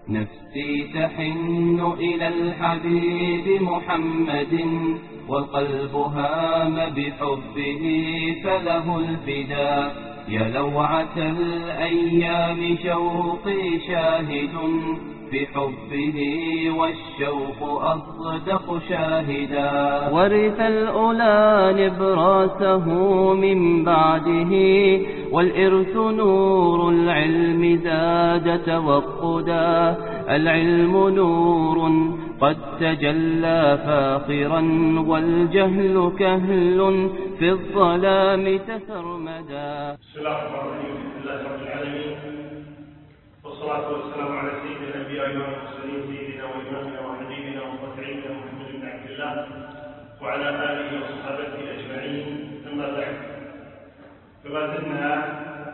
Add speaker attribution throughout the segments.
Speaker 1: نفسي تحن إلى الحبيب محمد والقلب هام بحبه فله الفداء. يا لوعة الأيام شوقي شاهد في حبه والشوق أصدق شاهدا. ورث الأولى نبراسه من بعده والإرث نور العلم زاد توقدا. العلم نور قد تجلى فاخرا والجهل كهل في الظلام تسرمدا.
Speaker 2: بسم الله الرحمن الرحيم. الحمد لله رب العالمين والصلاة والسلام على سيد الأنبياء والمرسلين سيدنا وإمامنا وحبيبنا وشفيعنا محمد بن عبد الله وعلى آله وصحبه أجمعين. أما بعد، فما زلنا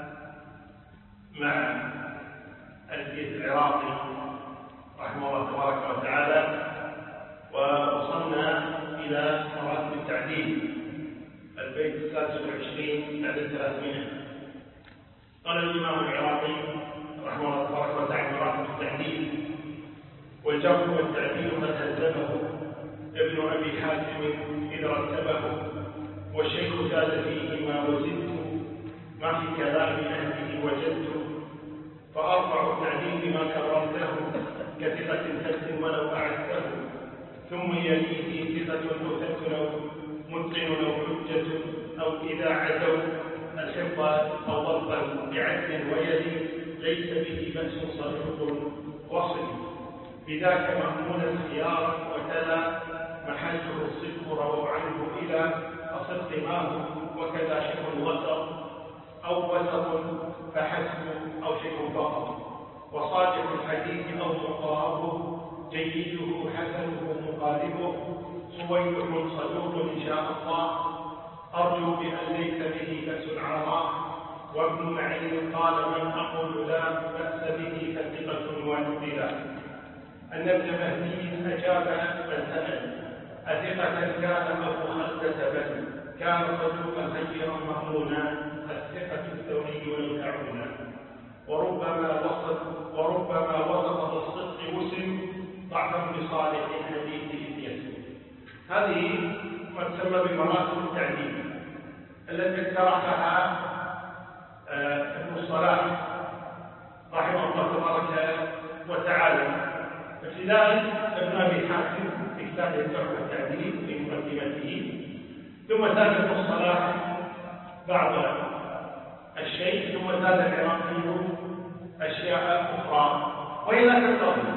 Speaker 2: مع ألفية العراقي رحمه الله تبارك وتعالى، ووصلنا إلى مراتب التعديل، البيت 23 بعد 300. قال الإمام العراقي رحمه الله تبارك وتعالى مراتب التعديل: والجرح والتعديل قد هذبه ابن أبي حاتم إذ رتبه، والشيخ زاد فيه ما وزدت ما في كلام أهله وجدت، فأرفع التعديل ما كررته كثقة ثبت ولو أعدته، ثم يليه ثقة مثبت أو متقن أو حجة، أو إذا عدوا الحفظ أو ضبطا بعدل ويلي ليس به بأس صريح وصل، بذاك مأمونا خيارا وتلا محله الصدق رووا عنه إلى أصدق ماه، وكذا شيء وسط أو وسط فحسب أو شيء فقط، وصادق الحديث أو مقاربه جيده حسنه مقاربه، صويح صدوق إن شاء الله أرجو بأن ليس به بأس عراء، وابن معين قال من أقول لا بأس به فثقة وانزلا. أن ابن مهدي أجاب فسأل أثقة كان أبو خلدة بل كان صدوقا خيرا مأمونا، الثقة الثوري ولو تعونا، وربما وسط الصدق مسلم ضعفا بصالح الحديث إذ يسلم. هذه ما تسمى بمراتب التعديل التي اقترحها ابن الصلاح رحمه الله تبارك وتعالى. ابتداء ابن أبي حاتم في كتابه الجرح والتعديل في مقدمته، ثم زاد ابن الصلاح بعض الشيء، ثم زاد العراقي أشياء أخرى، وهي لا تنتظر،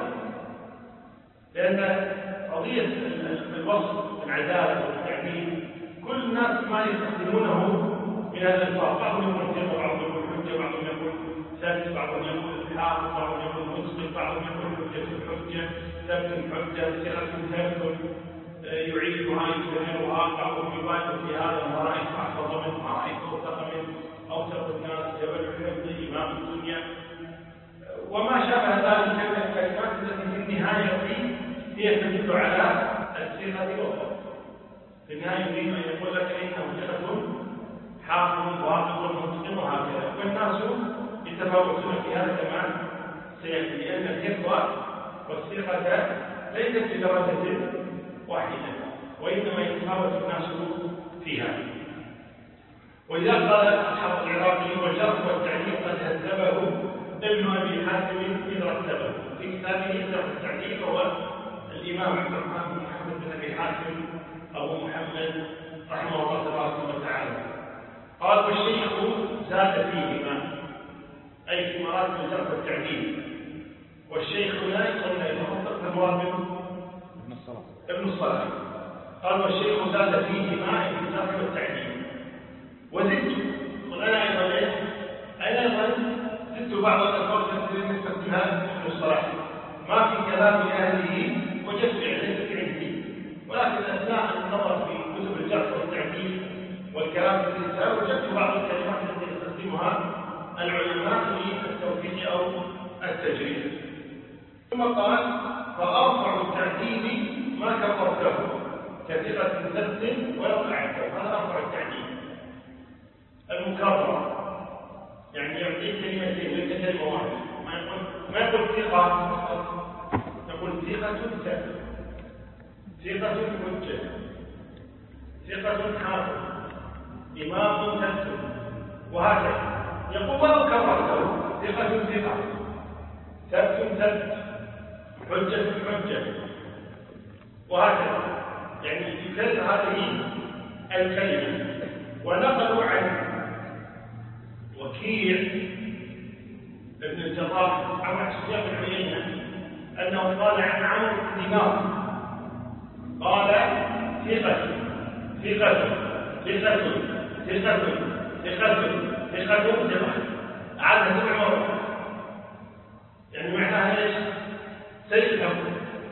Speaker 2: لأن قضية الوصف العدالة والتعديل كل الناس ما يستخدمونه من الألفاظ، بعضهم يقول ثقة، بعضهم يقول حجة، بعضهم يقول ثابت، بعضهم يقول حافظ، بعضهم يقول مسلم، بعضهم يقول حجة ثبت حجة ثقة ثبت يعيدها يكررها، بعضهم يبالغ في هذا ما رأيت أحفظ منه ما رأيت أوثق منه، أوثق الناس جبل الحفظ إمام الدنيا، وما شابه ذلك من الكلمات التي في النهاية هي تدل على الصيغة الأخرى. في النهاية يريد أن يقول لك إنه ثقة حافظ واثق متقن وهكذا، والناس يتفاوتون في هذا كما سيأتي، لأن الحفظ والثقة ليست بدرجة واحدة، وإنما يتفاوت الناس فيها. ولذا قال أصحاب العراقي: والجرح والتعديل قد هذبه ابن أبي حاتم إذ رتبه. في كتابه جرح التعديل هو الإمام عبد الرحمن بن محمد بن أبي حاتم أبو محمد رحمه الله تبارك وتعالى. قال: والشيخ زاد فيهما، أي في مراتب الجرح والتعديل. والشيخ لا يصل إلى المراد ابن الصلاح. قال: والشيخ زاد فيهما، أي في الجرح والتعديل. وزدت، وأنا أيضا زدت بعض الألفاظ التي نستخدمها ابن الصلاح: ما في كلام أهله وجدت ليست عندي، ولكن أثناء النظر في كتب الجرح والتعديل والكلام في الرسالة وجدت بعض الكلمات التي يستخدمها العلماء للتوثيق أو التجريد. ثم قال: فأرفع التعديل ما كفرته كثقة ثبت ولو أعدته. هذا أرفع التعديل المكرر، يعني يعطيك كلمتين ليس كلمة واحدة، ما يقول ثقة ثقة ثبت، ثقة حجة، ثقة حافظ، إمام ثبت، وهكذا. يقول ولو كررته ثقة ثقة، ثبت ثبت، حجة حجة، وهكذا. يعني يكرر هذه الكلمة. ونقلوا عن وكيع ابن الجراح عن سفيان بن عيينة أنه قال عن عمرو بن دينار قال ثقة ثقة ثقة ثقة ثقة ثقة ثقة، عاد 7 مرات. يعني معناها ايش؟ سيد الحكم.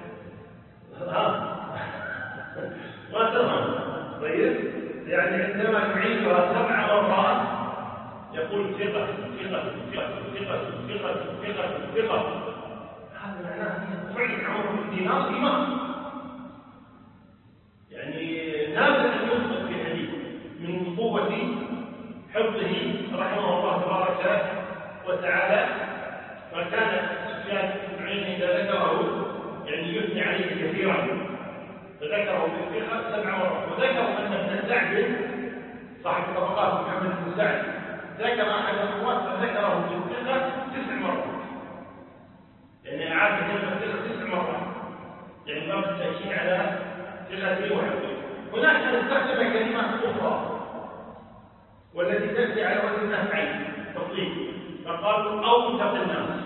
Speaker 2: ما تفهم. طيب يعني عندما نعيدها 7 مرات يقول ثقة ثقة ثقة ثقة ثقة ثقة ثقة، هذا معناه فعل عمرو بن دينار إمام، يعني نادر أن يخطئ في حديث من قوة حفظه رحمه الله تبارك وتعالى. فكان سفيان بن عيينة إذا ذكره يعني يثني عليه كثيرا، فذكره بالثقة 7 مرات. وذكروا أن ابن سعد صاحب طبقات محمد بن سعد ذكر أحد الرواة فذكره بالثقة 9 مرات، يعني أعاد كلمة ثقة 9 مرات، يعني باب التأكيد على ثقته وحفظه. هناك من استخدم كلمات أخرى والتي تأتي على وزن أفعل تطليق، فقالوا أوثق الناس،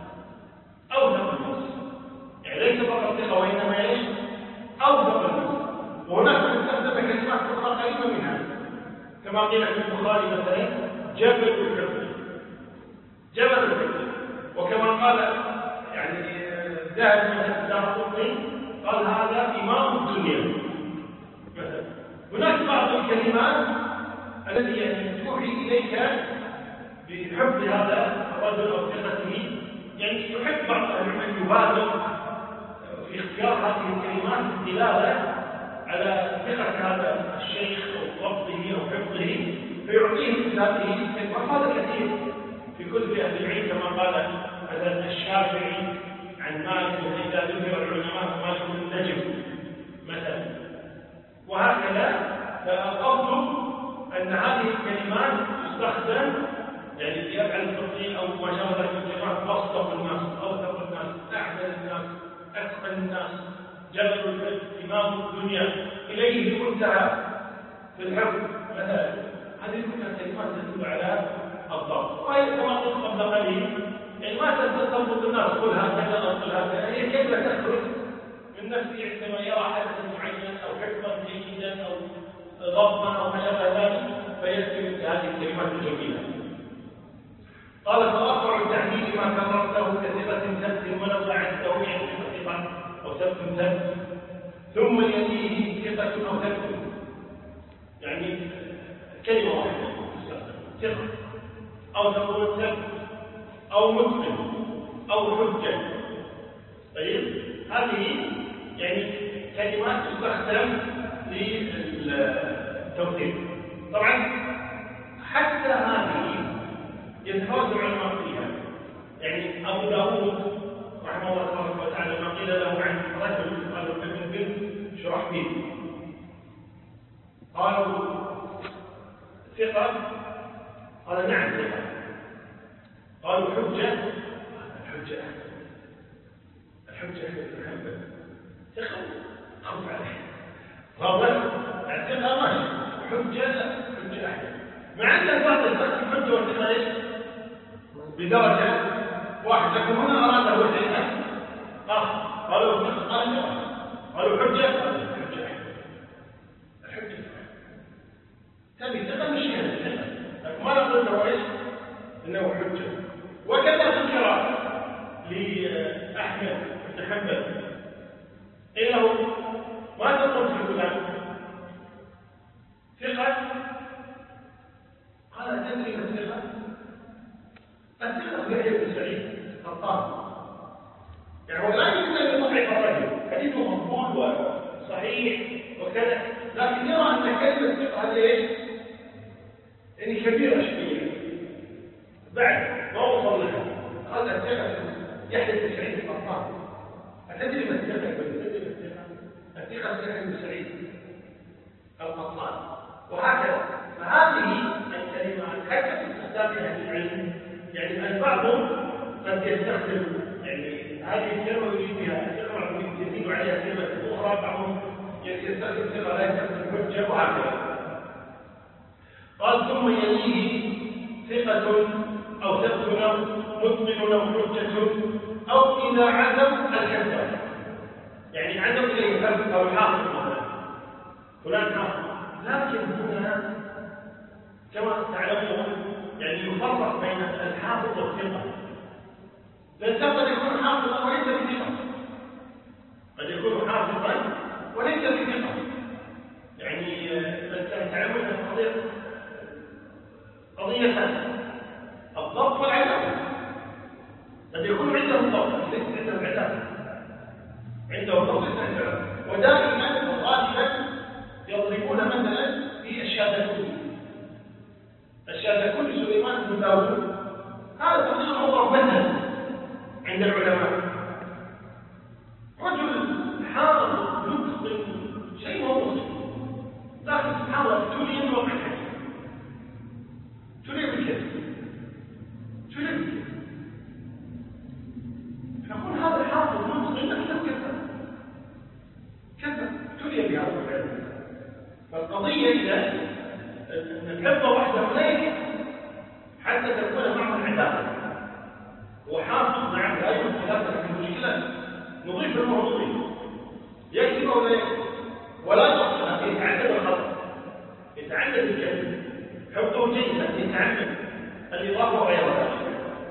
Speaker 2: أوثق الناس، يعني ليس فقط ثقة وإنما ايش؟ أوثق الناس. وهناك من استخدم كلمات أخرى قريبة منها، كما قيل في البخاري مثلا جبل الحفظ، جبل الحفظ. وكما قال يعني ذهب من الدارقطني قال هذا إمام الدنيا مثلا. هناك بعض الكلمات التي يعني توحي إليك بحفظ هذا الرجل أو ثقته، يعني يحب بعض العلماء يبالغ في اختيار هذه الكلمات دلالة على ثقة هذا الشيخ أو ضبطه أو حفظه، فيعطيه هذه الكلمات. هذا كثير في كتب أهل العلم، كما قال مثلا الشافعي عن مالك إذا ذكر العلماء مالك النجم مثلا، وهكذا. فالأصل أن هذه الكلمات تستخدم يعني يفعل الفقيه أو ما شابه ذلك الكلمات أصدق الناس، أوثق الناس، أعدل الناس، أتقن الناس، جبل الحفظ، إمام الدنيا، إليه المنتهى في الحفظ مثلا. هذه كلها كلمات تدل على الضبط. وهي كما قلت قبل قليل يعني ما تضبط الناس قل هكذا أو قل هكذا، هي كلمة تخرج من نفسه عندما يرى حدثا معين أو حفظا جيدا أو ضبطا أو ما شابه ذلك فيأتي بهذه الكلمات الجميلة. قال فأرفع التحديد ما كررته كثيرة ثبت ولو أعده يعني ثقة أو ثبت ثبت، ثم يليه ثقة أو ثبت، يعني كلمة واحدة ثقة أو تقول ثبت أو متقن أو حجة. طيب هذه يعني كلمات تستخدم للتوثيق. طبعا حتى هذه يتفاوت العلماء فيها. يعني أبو داود رحمه الله تبارك وتعالى ما قيل له عن رجل قالوا ابن بنت شرحبيل قالوا ثقة، قال نعم ثقة، قالوا حجة، الحجة الحجة بن حنبل ثقة خف عليه، فضل الثقة ماشي، حجة لا، حجة أحد، مع أن بعض الناس الحجة والثقة ايش؟ بدرجة واحدة. لكن هنا أراد هو شيء آخر، قالوا ثقة قال لا، قالوا حجة، حجة أحد، الحجة تبي ثقة مش كذا ثقة، لكن ما نقول له ايش؟ إنه حجة. وكذا ذكر لأحمد بن حنبل إنه ما تقول في فلان ثقة، قال تدري ما الثقة؟ الثقة يحيى بن سعيد قطان، يعني ولا يمكن أن يضعف الرجل، حديثه مقبول وصحيح وكذا، لكن يرى أن كلمة الثقة هذه ايش؟ يعني كبيرة شوية بعد ما وصل لها. هذا الثقة يحيى بن سعيد قطان تدري ما الثقة؟ الثقة سعيد بن سعيد القطان. وهكذا. فهذه الكلمات حتى في استخدامها في العلم، يعني البعض قد يستخدم يعني هذه الكلمة ويريد بها الثقة يزيد عليها كلمة أخرى، بعضهم يستخدم ثقة لا يستخدم حجة وهكذا. قال ثم يليه ثقة أو ثبت أو متقن أو حجة أو إذا عزم الحجة، يعني عزم إليه ثبت أو حافظ مثلا فلان حافظ. لكن هنا كما تعلمون يعني يفرق بين الحافظ والثقة، لأن قد يكون حافظا وليس بثقة، قد يكون حافظا وليس بثقة. يعني تعلمون قضية الضبط والعدالة، قد يكون عنده الضبط ليس عنده العدالة، عنده الضبط ليس عنده العدالة. ودائما وغالبا يضربون مثلا في الشاذكون سليمان بن داوود، هذا تقريبا مضرب مثل عند العلماء، رجل حافظ متقن شيء هو مسلم، لكن سبحان الله ابتلي بوقع الحديث، ابتلي بالكذب. نقول هذا حافظ متقن لكن كذب ابتلي بهذا العلم. فالقضية إذا الكذب وحده لا يكفي حتى تكون معه العدالة وحافظ. نعم لا يمكن هذا المشكلة نضيف الموضوع يكذب ولا يكذب ولا يخطئ، يتعدد الخطأ، يتعدد الكذب، حفظه جيدا، يتعدد الإضافة وغير ذلك.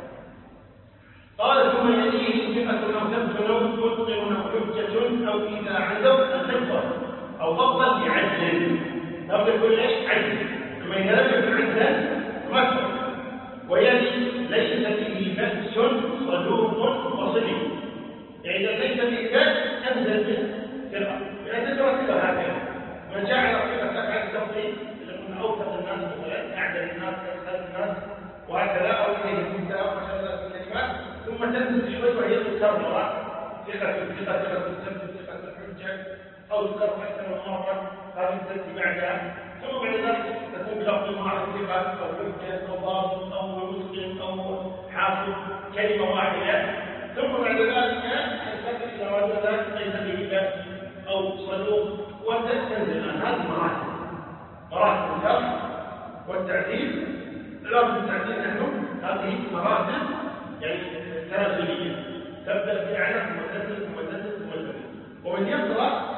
Speaker 2: قال ثم يليه ثقة أو ثبت أو متقن أو حجة أو إذا عزم الحفظ أو ضبطا بعدل، أو يكون ايش؟ عدل. ثم إذا لم يكن عدلا مثل ويلي ليس فيه بأس صدوق وصدق، يعني إذا ليس فيه بأس أنزل منه ثقة، لأن تترتب هكذا. من جعل ثقة على التفضيل يكون أوثق الناس مثلا، أعدل الناس، أسهل الناس وهكذا، أو إليه من ثلاث الكلمات ثم تنزل شوي وهي تكرر ثقة الحجة أو تكرر أكثر من مرة، هذه تأتي بعدها. ثم بعد ذلك تكون بلفظ مع الثقة أو حجة أو ضابط أو مسلم أو حافظ كلمة واحدة. ثم بعد ذلك الفكر إذا ورد ذلك ليس به بأس أو صدوق، وتنزل هذه مراتب الجرح والتعديل. لازم التعديل نحن هذه مراتب يعني تنازلية، تبدأ بأعلى ثم تنزل. ومن يقرأ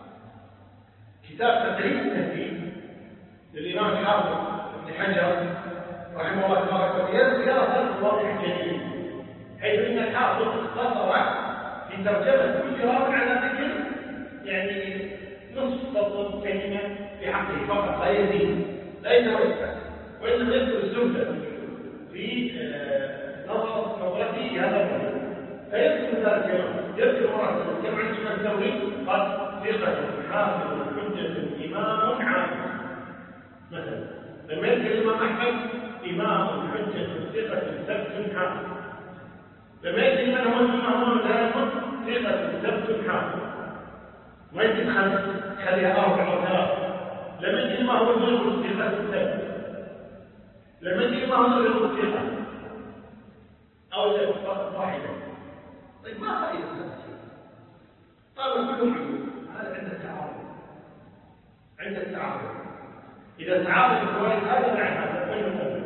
Speaker 2: كتاب تقريب التهذيب للإمام الحافظ ابن حجر رحمه الله تبارك وتعالى يرى هذا الواضح الجليل، حيث ان الحافظ اختصر في ترجمه كل راوي على ذكر يعني نصف سطر كلمه في حقه فقط، لا يزيد لا يتوسع، وانما يذكر الزبده في نظرته هذا الرجل، فيذكر ذلك الكلام، يذكر مراتب كما عند الامام الثوري قال ثقه حافظ حجه امام عالم مثلا. لما يذكر الامام احمد امام حجه ثقه ثبت حافظ، لما يجي من هو الإمام الآخر ثقة ثبت حافظ، ما يجي خليها 4 أو 3. لما يجي ما هو الغير ثقة ثبت، لما يجي ما هو الغير ثقة أو ثقة واحدة. طيب ما فائدة هذا الشيء؟ قالوا كلهم عيوب، هذا عند التعارض إذا تعارض الفوائد هذا مع هذا وين مقابل؟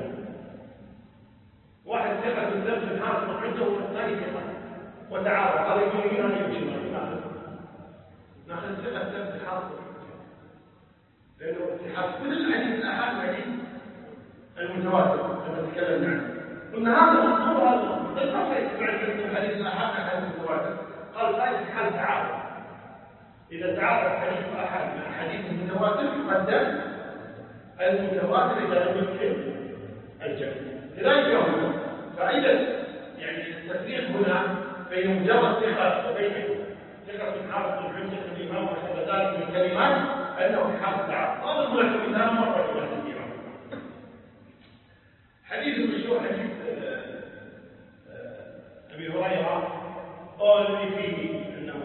Speaker 2: واحد ثقة بالذات الحافظ عنده والثاني ثقة وتعارض، قال يمكن أن يمشي ناخذ ثقة بالذات الحافظ، لأنه الحافظ من الحديث الأحاد الحديث المتواتر لما تكلمنا عنه قلنا هذا مطلوب، هذا طيب ما فائدة مع الحديث الأحاد الحديث المتواتر؟ قال فائدة حال تعارض، إذا تعارض حديث الأحاد مع حديث المتواتر يقدم المتواتر إذا لم يمكن الجمع. لذلك هو فإذا يعني التفريق هنا بين مجرد ثقة وبين ثقة حافظ الحجة الإمام وحسب ذلك من الكلمات أنه حافظ تعارض. هذا هو المثال مرة إلى الإمام. حديث المشهور حديث أبي هريرة قال لي فيه أنه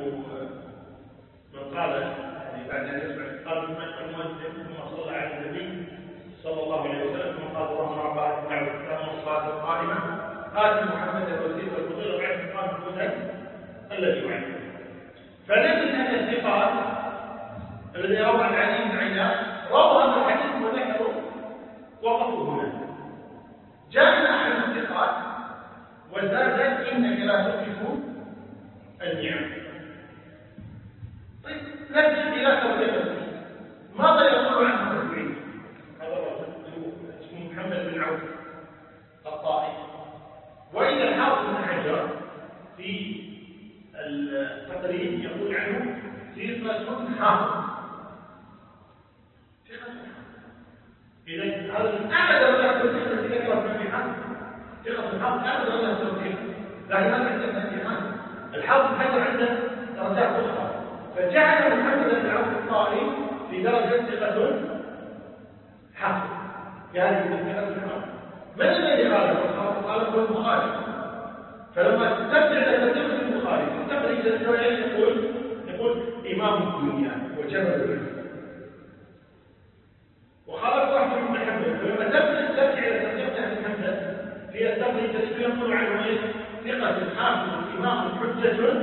Speaker 2: الذي يعين. فنجد أن الثقات الذي روى عن علي بن عياض روى هذا الحديث وذكروا وقفوا هنا. جاء أحد الثقات وزاد إنك لا تخلف النعم. طيب نرجع إلى ترجمته. ماذا يقول عنه التابعين؟ هذا الرجل اسمه محمد بن عوف الطائي. وإذا الحافظ بن حجر في التقريب يقول عنه ثقة حافظ. إذا هذا من أعلى درجات الثقة التي ذكرت في الامتحان. ثقة الحافظ أعلى درجات الثقة، لكن هذا عند الامتحان الحافظ حجر عنده درجات أخرى، فجعل محمد بن عوف الطائي في درجة ثقة حافظ. يعني من ثقة الحافظ. من الذي قاله؟ قاله هو البخاري. فلما تسترجع ترجمة البخاري تستخرج الروايات يقول إمام الدنيا وجبل العلم. وخالف واحد بن حنبل. فلما تسترجع إلى ترجمة ابن حنبل هي تستخرج يقول عنه إيه؟ ثقة حافظ إمام حجة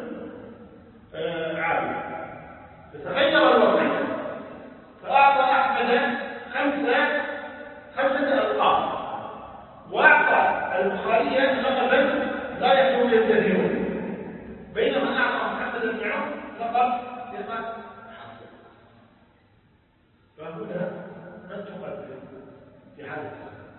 Speaker 2: عالم. فتغير الوضع فأعطى أحمد خمسة ألقاب، وأعطى البخاري لقبا لا يحتوي الكثيرون، بينما أعطى محمد بن عوف لقب ثقة حافظ. فهنا من تقدم في هذا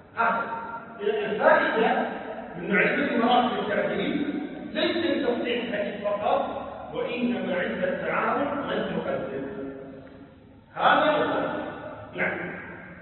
Speaker 2: الفائدة من معرفة مراتب التعديل ليس لتصحيح الحديث فقط، وإنما عند التعارض من تقدم. هذا هو. نعم.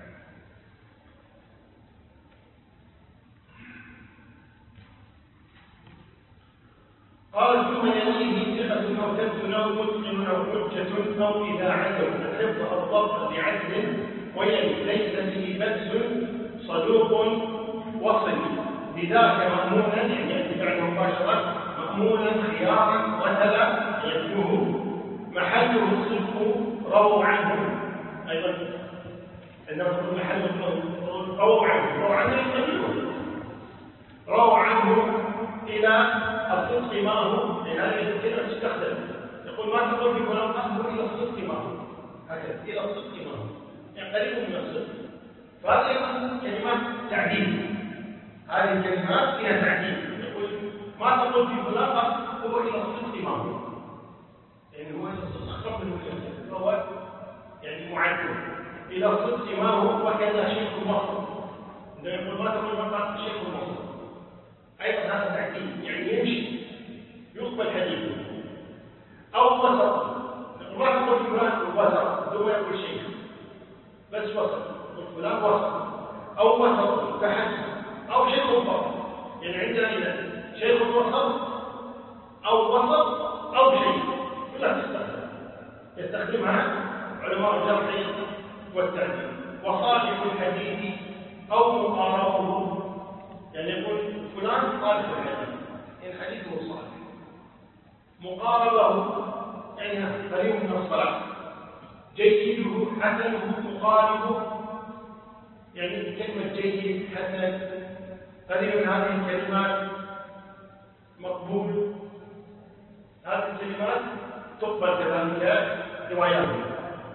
Speaker 2: قال ثم يليه ثقة أو ثبت أو متقن أو حجة أو إذا عدوا الحفظ أو الضبط بعدل ويلي ليس به بأس صدوق وصل بذاك مأمونا، يعني يأتي بعد مباشرة مأمونا خيارا وتلا يتلوه محله الصدق رووا عنه. أيضا عندما تقول محله رووا عنه يستمعون رووا عنه إلى الصدق ما هو، لأن هذه الكلمة تستخدم. يقول ما تقول في فلان أخبر إلى الصدق ما هو، هكذا إلى الصدق ما هو، يعني قريب من الصدق. فهذه كلمات تعديل. هذه الكلمات فيها تعديل. يقول ما تقول في فلان أخبر إلى الصدق ما هو، يعني هو الصدق أخبر منه إلى الصدق، فهو يعني معدل إلى الصدق ما هو. وكذا شيخ مصر يقول ما تقول فلان شيخ مصر، أيضا هذا تعديل، يعني يمشي يقبل حديثه. أو وسط، ما تقول فلان وسط ثم يقول شيخ، بس وسط، فلان وسط أو وسط فحسن أو شيخ فقط. يعني عندنا إذا شيخ وسط أو وسط أو شيخ كلها يستخدمها علماء الجرح والتعديل. وصالح الحديث أو مقاربه، يعني يقول فلان صالح الحديث، يعني حديثه صالح. مقاربه يعني قريب من الصلاة. جيده حسنه مقاربه، يعني كلمة جيد حسن قريب من هذه الكلمات مقبول. هذه الكلمات تقبل كذلك رواياتها.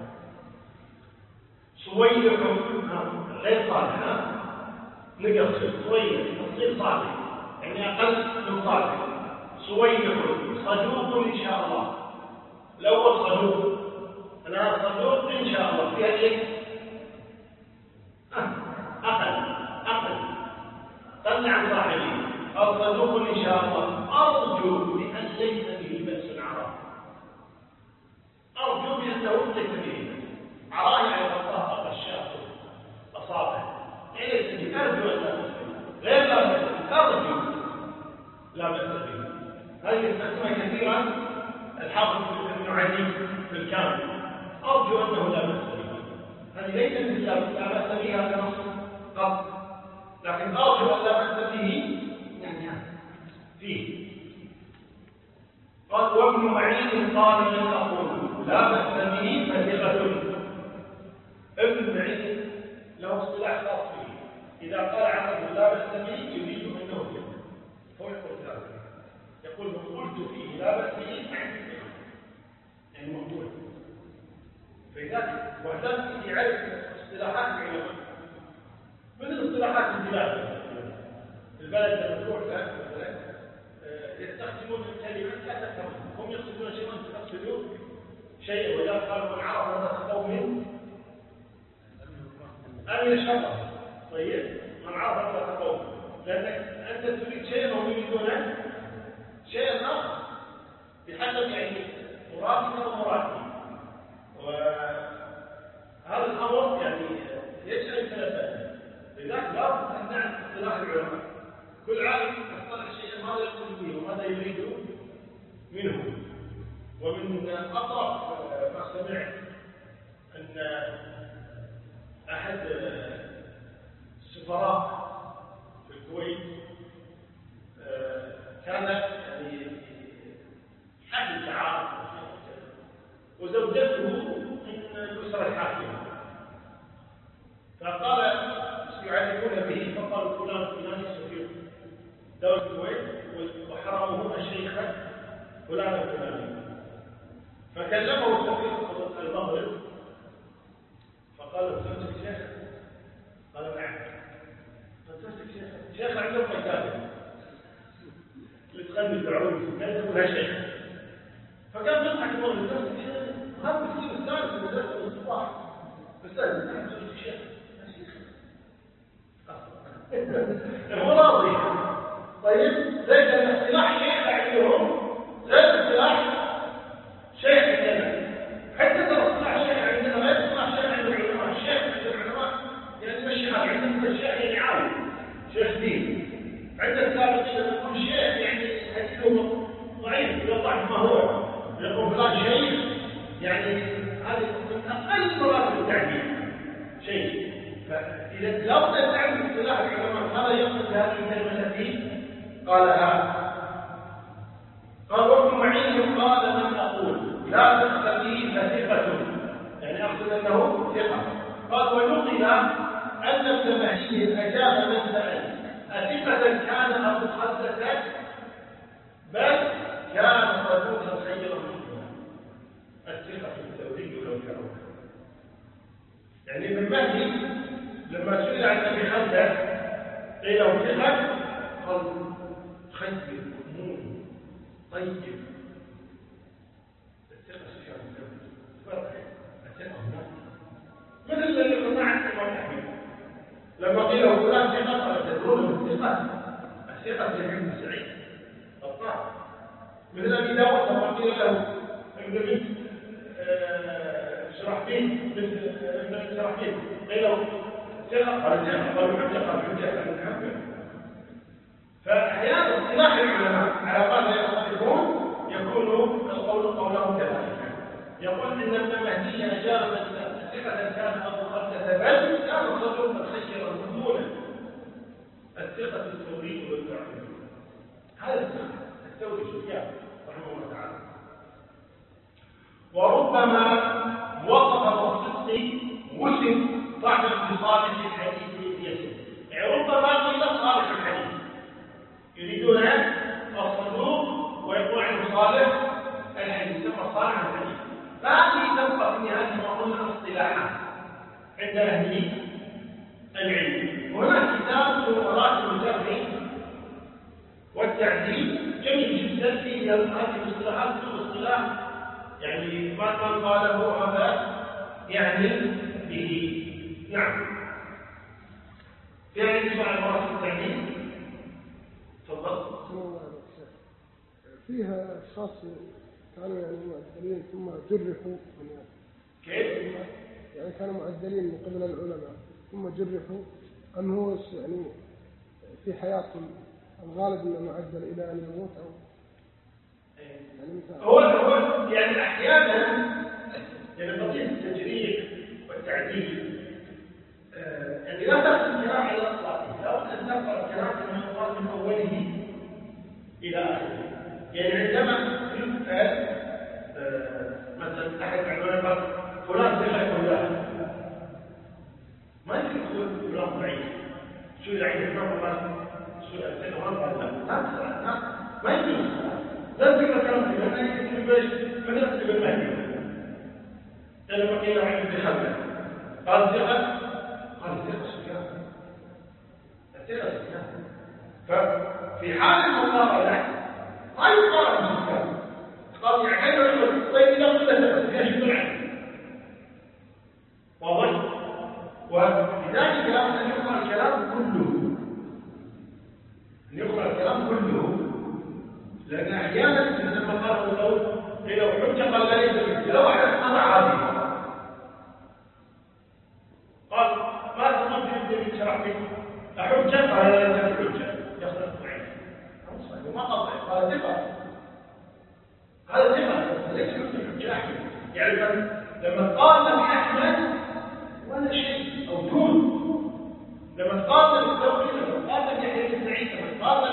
Speaker 2: صويح غير صالح، نقص صويح تصير صالح، يعني أقل من صالح. صويح صدوق إن شاء الله. الأول صدوق، أنا صدوق إن شاء الله، فيها إيه؟ أقل عن صاحبه. أو صدوق إن شاء الله أرجو بأن ليس به بأس عراء. أرجو بأنه ليس به عراء، يعني الله الشاف أصابه، يعني ليس به. أرجو أن لا بأس به، غير لا بأس به، أرجو لا بأس به. هذه يستخدمها كثيرا الحافظ ابن عدي في الكامل. أرجو أنه لا بأس به، هذه ليست لا بأس به هذا نص قط، لكن أرجو أن لا بأس به يعني فيه. قال وابن معين قال من أقول لا بأس به فثقة. ابن معين له اصطلاح خاص به، إذا قال عنه لا بأس به يريد أنه ثقة، هو يقول ذلك. يقول قلت فيه لا بأس به يعني موضوع. فلذلك وحدات يعرف اصطلاحات العلماء مثل اصطلاحات البلاد. البلد لما تروح له يستخدمون الكلمات لا تفهمون، هم يقصدون شيئا تقصدون شيئا، وإذا قالوا من عرف هذا قوم أمن شر. طيب من عرف هذا قوم، لأنك أنت تريد شيئا وهم يريدون شيئا آخر بحسب يعني مرادك ومرادي. وهذا الأمر يعني يجعل الثلاثة. لذلك لابد أن نعرف اصطلاح العلماء. كل عالم يصطلح شيئا ماذا يقول به وماذا يريد منه. ومن أطرف ما سمعت أن أحد السفراء في الكويت كان يعني حاكم تعارف وزوجته من الأسرة الحاكمة، فقال يعرفون به فقال فلان سفير دولة الكويت وحرمه الشيخ فلان الفلاني. فكلمه السفير المغرب فقال له زوجتك شيخ؟ قال نعم. زوجتك شيخ عندهم مكان لتغني العروض لا تقولها شيخ. فكان يضحك المغرب زوجتك هذا مسكين الثالث من درس الصباح استاذ نعم زوجتك شيخ هو راضي. طيب ليس الاصطلاح شيخ عندهم ليس اصطلاح شيخ عندنا، حتى ترى اصطلاح شيخ عندنا لا يصطلح شيخ عند العلماء. الشيخ عند العلماء يعني مشي هذا عندنا الشيخ يعني عالم شيخ دين. عند السابقين لما يقول شيخ يعني حديثه ضعيف يضع ما هو يقول فلان شيخ يعني هذه من اقل مراتب التعبير شيء. فإذا لابد أن تعرف اصطلاح العلماء ماذا يقصد هذه الكلمة التي قالها. قال وابن معين قال من أقول لا تقتضي ثقة يعني أقصد أنه ثقة. قال ونقل أن ابن معين أجاب من سأل أثقة كان أبو خلدة بل كان صدوقا خيرا منه. الثقة التوحيد لو كانوا يعني ابن مهدي لما سئل عن ابي خلدة قيل له ثقة قال خير مؤمن طيب. الثقة سفيان الثوري فرق الثقة هناك مثل الذي قلنا عن الإمام أحمد لما قيل له فلان ثقة قال تدرون من الثقة في علم سعيد الطاعة. مثل أبي داود لما قيل له ابن بنت شرحبيل ابن شرحبيل قيل له ثقة قال ثقة قال حجة قال حجة. فأحيانا اصطلاح العلماء على قدر يكون القول قولهم كذلك. يقول إن ابن مهدي أجاب ثقة كان أبو خلدة بل كان صدوقا خيرا مضمونا. الثقة الثوري والتعبير هذا الثوري سفيان رحمه الله تعالى. وربما وصف بالصدق وسم بعد اتصال في الحديث يسير يعني ربما قيل صالح الحديث يريدون الصدوق ويقول عنه صالح الحديث ثم صالح الحديث. فهذه تبقى في نهاية ما قلنا اصطلاحات عند أهل العلم. هناك كتاب في مراتب الجرح والتعديل جميل جدا فيه هذه الاصطلاحات كل اصطلاح يعني ما قاله هذا يعني به. نعم في أي سؤال مراتب التعديل؟ تفضل.
Speaker 3: فيها أشخاص كانوا يعني معدلين ثم جرحوا
Speaker 2: كيف؟
Speaker 3: يعني كانوا معدلين من قبل العلماء ثم جرحوا أم هو يعني في حياتهم الغالب أنه معدل إلى أن يموت أو
Speaker 2: يعني هو يعني أحيانا يعني قضية التجريح والتعديل يعني لا تأخذ الكلام على أطلاقه. لا بد أن تقرأ الكلام كما يقال من أوله إلى آخره. يعني عندما يسأل مثلا أحد العلماء قال فلان ثقة ولا ما يقول فلان ضعيف سئل عن الإمام قال سئل ثقة قال لا ما يجوز لا تقرأ كلام فيه أنا يكتب إيش مدرسة بالمهدي لما قيل عن ابن خلدة قال ثقة سفيان ففي حال المقارنة ما يقارن سفيان قال يعتبر الطيب إلى قلة سفيان يقول عنه واضح ولذلك لابد أن يقرأ الكلام كله لأن أحيانا لما قال القول إذا حجة قال لا يجب لو أنا عادي قال ما تظن في شرح فيه أحجة قال لا يجب حجة يخلق معي ما قطع قال ثقة هذا ثقة ليس حجة أحمد يعني لما قال في أحمد ولا شيء أو دون لما قال بالتوحيد لما قال يحيى بن سعيد لما قال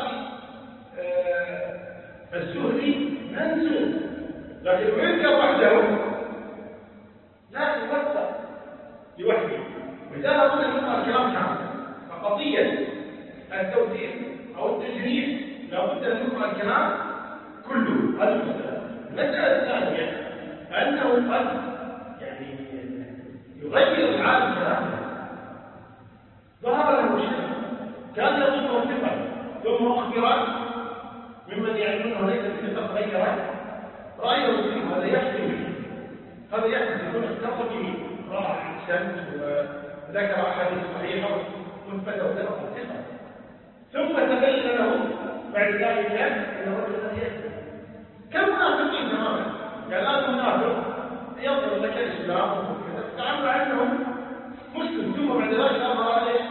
Speaker 2: الزهري منزل لكن يذكر وحده لا يوثق لوحده ولذلك أقول أن يقرأ الكلام كامل فقضية التوثيق أو التجريح لابد أن يقرأ الكلام كله هذا المسألة الثانية أنه قد يعني يغير العالم كلامه ظهر له شيء كان يظنه ثقة ثم أخبر ممن يعلمونه ليس بثقة غيره رأيه فيه هذا يحتمل يكون اختص به راح أحسن وذكر أحاديث صحيحة وانفتح له ثقة ثم تبين له بعد ذلك أن الرجل الذي يكتب كالمنافقين تماما يعني الآن المنافق يظهر لك الإسلام تعامل عنهم مسلم ثم بعد ذلك أظهر إيش؟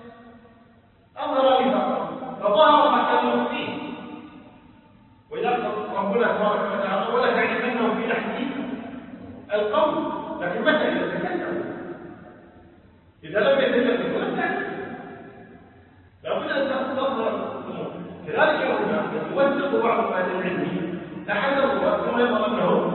Speaker 2: أظهر نفاقا فظهر ما كان فيه وإذا ربنا تبارك وتعالى ولا تعرفنه في لحن القول لكن متى يتكلم إذا لم يتكلم ولم تعرف لابد أن تظهر الأمور كذلك يوثق بعض أهل العلم أحده ثم يظهر أنه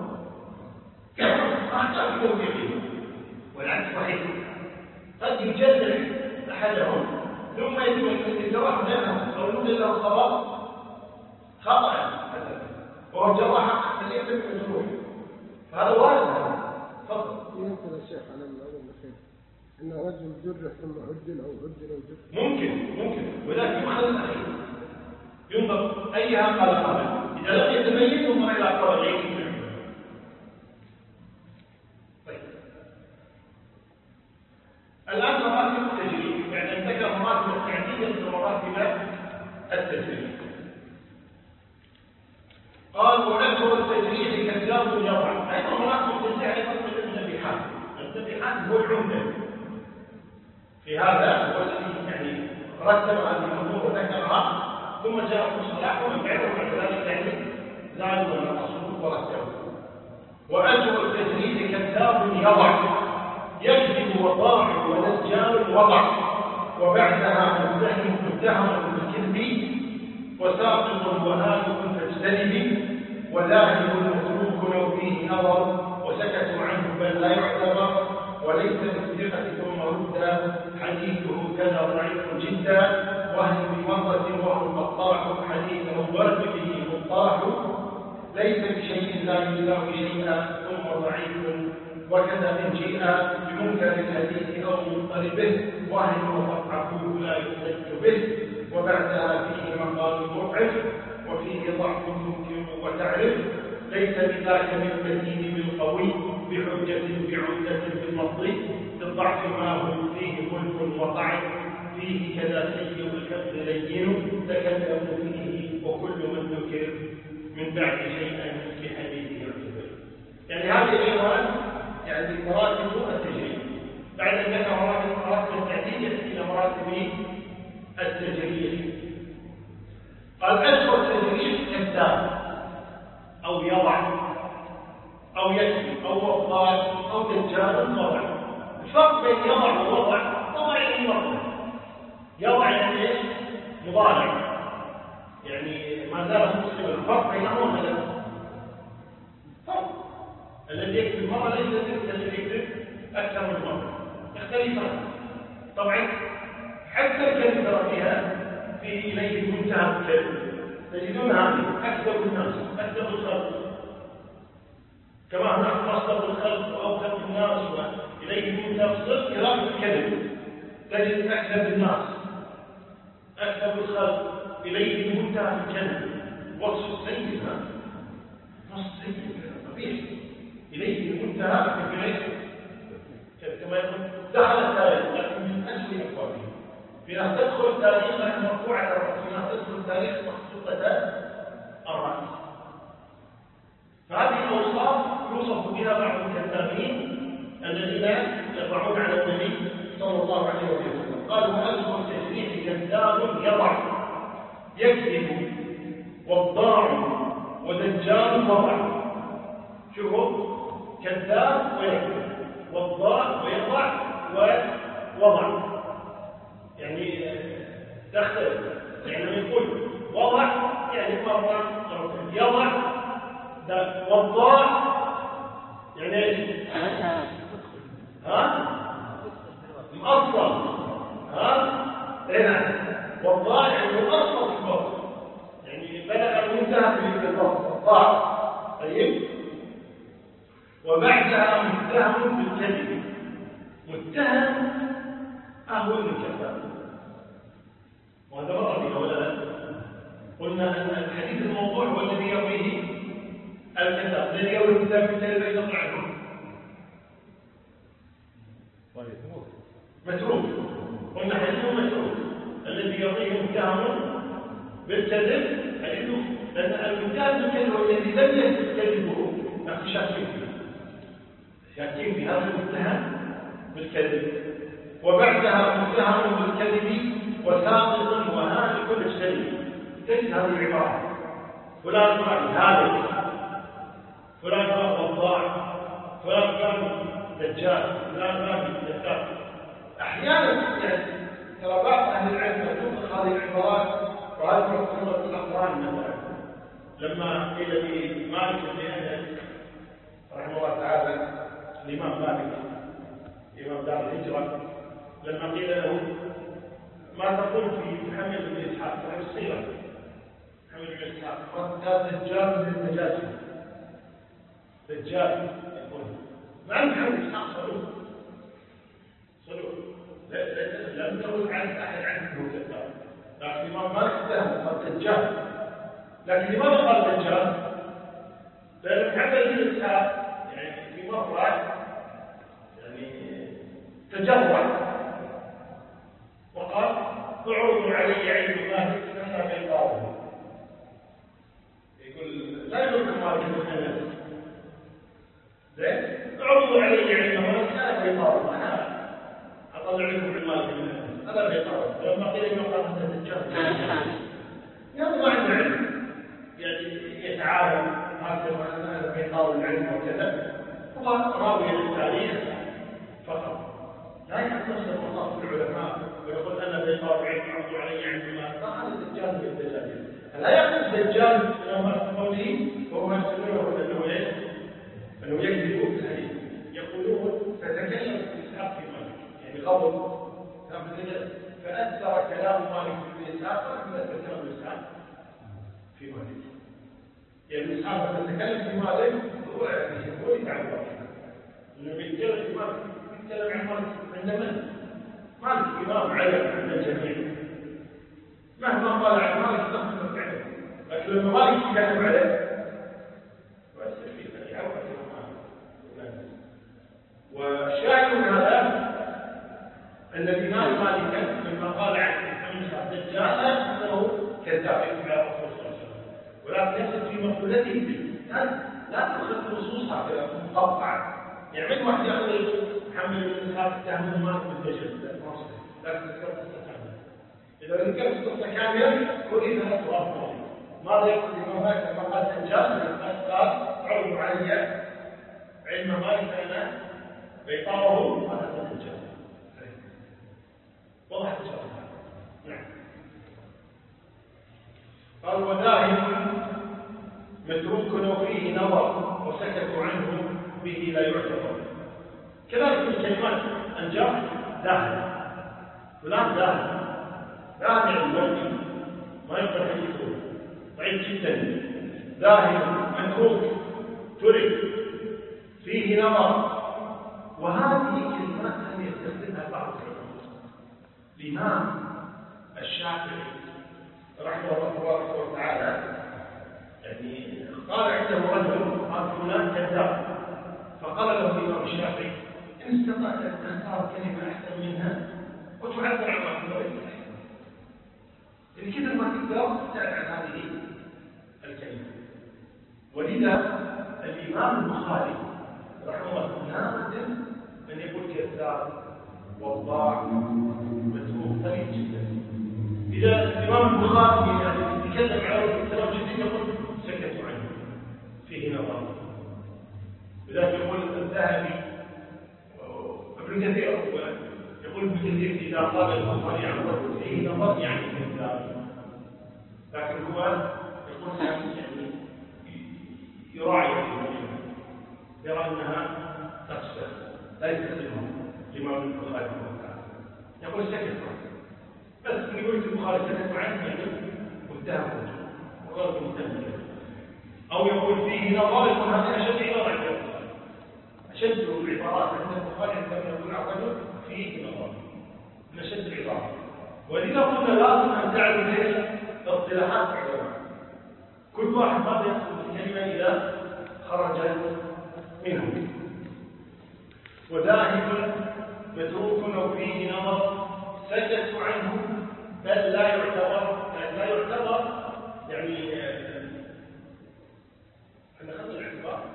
Speaker 2: أخطأ في توثيقه والعكس صحيح قد يجرح أحدهم ثم يتجرح لنا أو يوجد له خطأ وهو جراح فليس بالمجروح فهذا وارد تفضل
Speaker 3: يمكن الشيخ على الأول الأخير أن رجل جرح ثم عدل أو جرح
Speaker 2: ممكن ولكن يؤخذ الأخير ينظر أيها قال قبل إذا لم يتبين ينظر إلى أقوال غيره الآن مراتب التجريب يعني أن ذكر مراتب التعديل ومراتب التجريب قال ونذكر التجريح كذاب يضع أيضا مراتب التجريح يفصل الذبيحات هو العمدة في هذا هو الذي يعني رتب هذه الأمور وذكرها ثم جاء في الصلاح ومن بعده بعد ذلك يعني زاد ونقصه ورتبه وأجر التجريح كذاب يضع يكذب وضاع ونسجان وضع وبعدها متهم بالكذب وساقط وهالك فاجتنب وذاهب متروك لو فيه نظر وسكتوا عنه بل لا يعتبر وليس بالثقة ثم رد حديثه كذا ضعيف جدا وهل بمرة وهو مقطاع حديثه ورد به مقطاع ليس بشيء لا يساوي شيئا ثم ضعيف وكذا من جيء بمنكر الحديث أو مضطربه وهل وقطعه لا يحتج به وبعدها فيه مقال مضعف وفيه ضعف يمكن وتعرف ليس بذاك من المتين بالقوي بحجة بعدة بالمضي بالضعف ما هو فيه ملك وطعن فيه كذا سيء الكف لين تكلم فيه وكل من ذكر من بعد شيئا في حديثه يعتبر يعني هذه العنوان يعني مراتب التجريب بعد أن ذكر مراتب التعديل يأتي إلى مراتب التجريب قال أشهر التجريب كذاب أو يضع أو يكذب أو وضاع أو دجال وضع الفرق بين يضع ووضع يعني مرضى يضع يعني ايش؟ مضارع يعني ما زال مسلم الفرق بينهما فرق الذي يكذب مرة ليس الذي يكذب أكثر من مرة يختلفان طبعا حتى الكذب فيها فيه إليه منتهى الكذب تجدون هذه أكثر الناس أكثر الخلق، كما هناك أصدق الخلق وأوثق الناس وإليه منتهى الصدق قراءة الكذب. تجد أكثر الناس أكثر الخلق إليه منتهى الكذب، وصف سيء، وصف سيء قبيح، إليه منتهى كما يقول دخل التاريخ لكن من أسوأ أبوابه. في ناس تدخل التاريخ لكن مرفوعة الرأس، في ناس تدخل التاريخ مخصوصة الرأس. فهذه الأوصاف يوصف بها بعض الكذابين الذين يضعون على النبي صلى الله عليه وسلم. قالوا أسوأ التشريح كذاب يضع، يكذب وضاع ودجال وضع. شوفوا، كذاب ويكذب، وضاع ويضع ووضع، يعني تختلف. يعني يقول وضع يعني مرة، يضع وضاع يعني ايش؟ مؤصل. هنا وضاع يعني مؤصل في الوقت، يعني بلغ المنتهى في الوقت وضاع. طيب، وبعدها متهم بالكذب. متهم أهون الكذاب، وهذا مرة بنا ولا لا؟ قلنا أن الحديث الموضوع هو الذي يرويه الكذاب، الذي يروي الكذاب بالكذب أيضا عنه متروك. قلنا حديث متروك الذي يرويه متهم بالكذب حديثه، لأن المتهم بالكذب هو الذي لم يثبت كذبه، لكن شاكين في هذا المتهم بالكذب. وبعدها متهم بالكذب وساقط وهالك الشيء. تجد هذه العبارة: فلان راعي هالك، فلان راعي وضاع، فلان راعي دجال، فلان راعي دجال. أحيانا يعني ترى بعض أهل العلم تطلق هذه العبارات، وهذه مفهومة في الأقران مثلا. لما قيل لمالك بن أنس رحمه الله تعالى، الإمام مالك إمام دار الهجرة، لما قيل له ما تقول في محمد بن إسحاق صاحب السيرة، محمد بن إسحاق قال دجال من الدجاج، دجال يقول مع محمد بن إسحاق صلوه لم تقل عن أحد عنه كذاب، لكن الإمام مالك اتهم قال دجال. لكن لماذا قال دجال؟ لأن محمد بن إسحاق يعني في مرة يعني تجرع وقال اعرضوا علي علم مالك فانا بيطاره. يقول لا يقول مالك بن انس، زين، اعرضوا علي علم مالك انا بيطاره، انا اطلع لكم علم مالك بن انس انا بيطاره. لما قيل انه قال هذا الدجال يعني ما عنده علم، يعني يتعاون هكذا انا بيطار العلم وكذا، هو راوي للتاريخ فقط، لا يختص المصاف العلماء ويقول انا بيطار علم عرضوا علي علم ما هذا الدجال من الدجاجين. لا يقول الدجال لما قوله وهم يقولون انه ايش؟ انه يكذب الحديث. يقولون فتكلم اسحاق في مالك، يعني قبل فاثر كلام مالك في اسحاق ولا اثر كلام اسحاق في مالك؟ يعني اسحاق لما تكلم في مالك هو يتعبر انه بيتكلم في مالك، بيتكلم عن مالك عند من؟ مالك امام علم عند الجميع، مهما قال عن مالك تخفف عنه، لكن لما مالك يتكلم عليه ويصير فيه يعود مالك. والشاهد من هذا ان الامام مالك لما قال عن محمد الدجال انه كذاب على الرسول صلى الله عليه وسلم، ولكن يقصد في مقولته لا تأخذ نصوصها مقطعة. يعني من واحد يقول محمد بن إسحاق اتهم مالك بالدجال، لا تذكر قصة كاملة. إذا ذكرت قصة كاملة قل إذا أفضل. ماذا يقول الإمام مالك لما قال دجال؟ قال عرضوا علي علم مالك فأنا بيطاره هذا الدجال. وضحت إن شاء الله. نعم. قال وداهم متروك وفيه نظر وسكتوا عنه به لا يعتبر. كذلك الكلمات الجرح داهن، فلان داهن يعني الوجه ما يقدر حديثه، ضعيف جدا، ذاهب، متروك، ترك، فيه نظر. وهذه كلمات لم يستخدمها بعض العلماء. الإمام الشافعي رحمه الله تبارك وتعالى يعني قال عنده رجل قال فلان كذاب، فقال له الإمام الشافعي إن استطعت أن تختار كلمة أحسن منها وتعبر عن ما في رأيك، إن كذا ما تقدر تبتعد عن هذه الكلمة. ولذا الإمام البخاري رحمه الله نادر أن يقول كذاب وضاع متروك قليل جدا. إذا الإمام البخاري يتكلم على الكلام جديد يقول سكتوا عنه فيه نظر. لذلك يقول الذهبي ابن كثير يقول ابن كثير إذا قال البخاري عن رجل فيه نظر يعني كذاب، لكن هو يقول يعني يراعي يرى أنها تقصر لا يستخدمها الإمام البخاري يقول سكت بس من يقول البخاري سكت عنه يعني متهم وغير متهم، أو يقول فيه نظر يكون هذا أشد عبارة أشد العبارات عند البخاري عندما يقول عن رجل فيه نظر من أشد العبارات. ولذا قلنا لازم أن تعرف ايش اصطلاحات العلماء، كل واحد ماذا يقصد الكلمة إذا خرج منه. وذاهب متروك أو فيه نظر سكتوا عنه بل لا يعتبر يعني احنا خذنا الاعتبار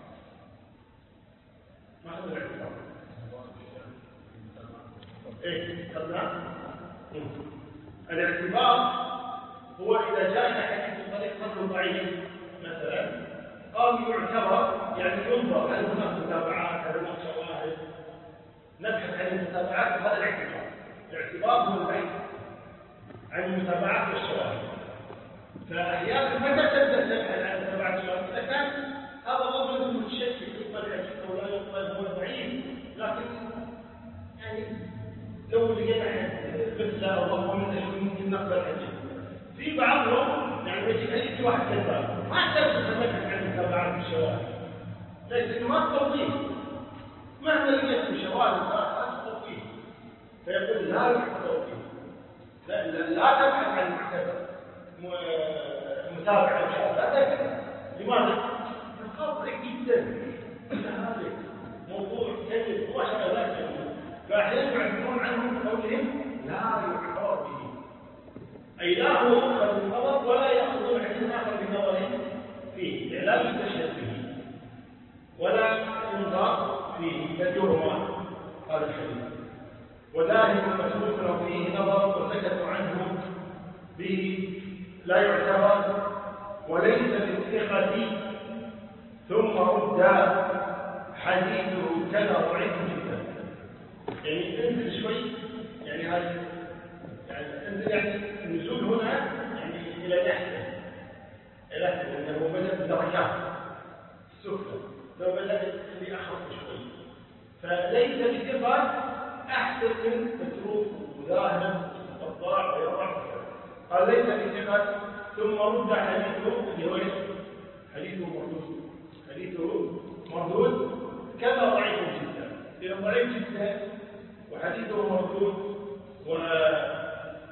Speaker 2: ما خذنا الاعتبار ايه خذنا الاعتبار هو إذا جاء حديث بطريق قدر ضعيف مثلا قال يعتبر يعني ينظر هل هناك متابعات هل هناك شواهد نبحث عن المتابعات. وهذا الاعتبار، الاعتبار هو البحث عن المتابعات والشواهد. فأحيانا متى تبدأ تبحث عن المتابعات والشواهد؟ إذا كان هذا الرجل متشكك يقبل الحديث أو لا يقبل هو ضعيف، لكن يعني لو لقينا مثل الله ممكن نقبل الحديث. في بعضهم يعني يجي في واحد كذاب ما يحتاج تتبحث عن المتابعات والشواهد، لكن ما التوضيح مهما لقيت شواهد ما التوضيح، فيقول لا يحتوى فيه لا تبحث عن المعتبر متابعة الشواهد لا تبحث. لماذا؟ الخطأ جدا هذا موضوع كذب هو شغلات فأحيانا يعبرون عنهم بقولهم لا يعتبر به، أي لا هو يؤخذ بالنظر ولا يأخذ الحديث آخر بنظر فيه، يعني لا يستشهد به ولا ينظر فيه بل يرمى هذا الحديث. وذاهب متروك فيه نظر وسكتوا عنه به لا يعتبر وليس بالثقة ثم رد حديثه كذا ضعيف جدا. يعني انزل شوي يعني هذا يعني انزل يعني النزول هنا يعني الى الاحسن لانه بدا بدرجات سفلى، لو بدا اللي اخف شوي فليس بثقة احسن من متروك وذاهب وضاع ويضع. قال ليس بثقة ثم رد حديثه اللي هو حديثه مردود كذا ضعيف جدا. إذا ضعيف جدا وحديثه مردود ولا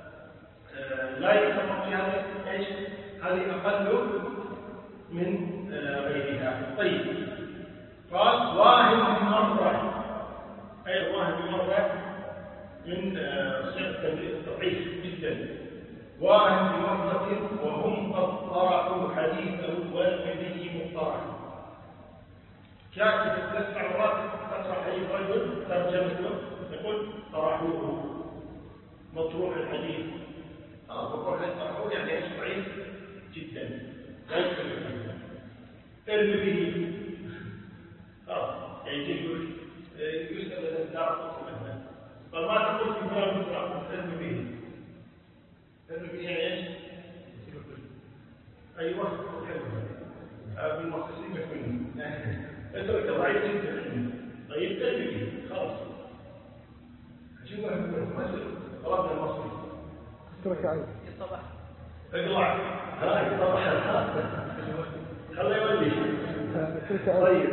Speaker 2: يعتبر في هذا ايش؟ هذه أقل من غيرها. طيب قال واهم بمرة، أي واهم بمرة من صفة ضعيف جدا، واهم بمرة وهم قد طرحوا حديثه والنبي مطرح. كاتب تسمع مرات تطرح أي رجل ترجمته يقول طرحوه مطروح الحديث. مطروح طرحوه يعني ايش؟ ضعيف جدا لا يمكن ارمي به يعني يقول يسأل الدار مثلا فما تقول في فلان مطرح ارمي به يعني ايش؟ ايوه بالمخصصين منه اترك ضعيف جدا طيب ترمي خلاص شوفوا خلاص المصري اترك عين الصباح اقلع خلي يولي. طيب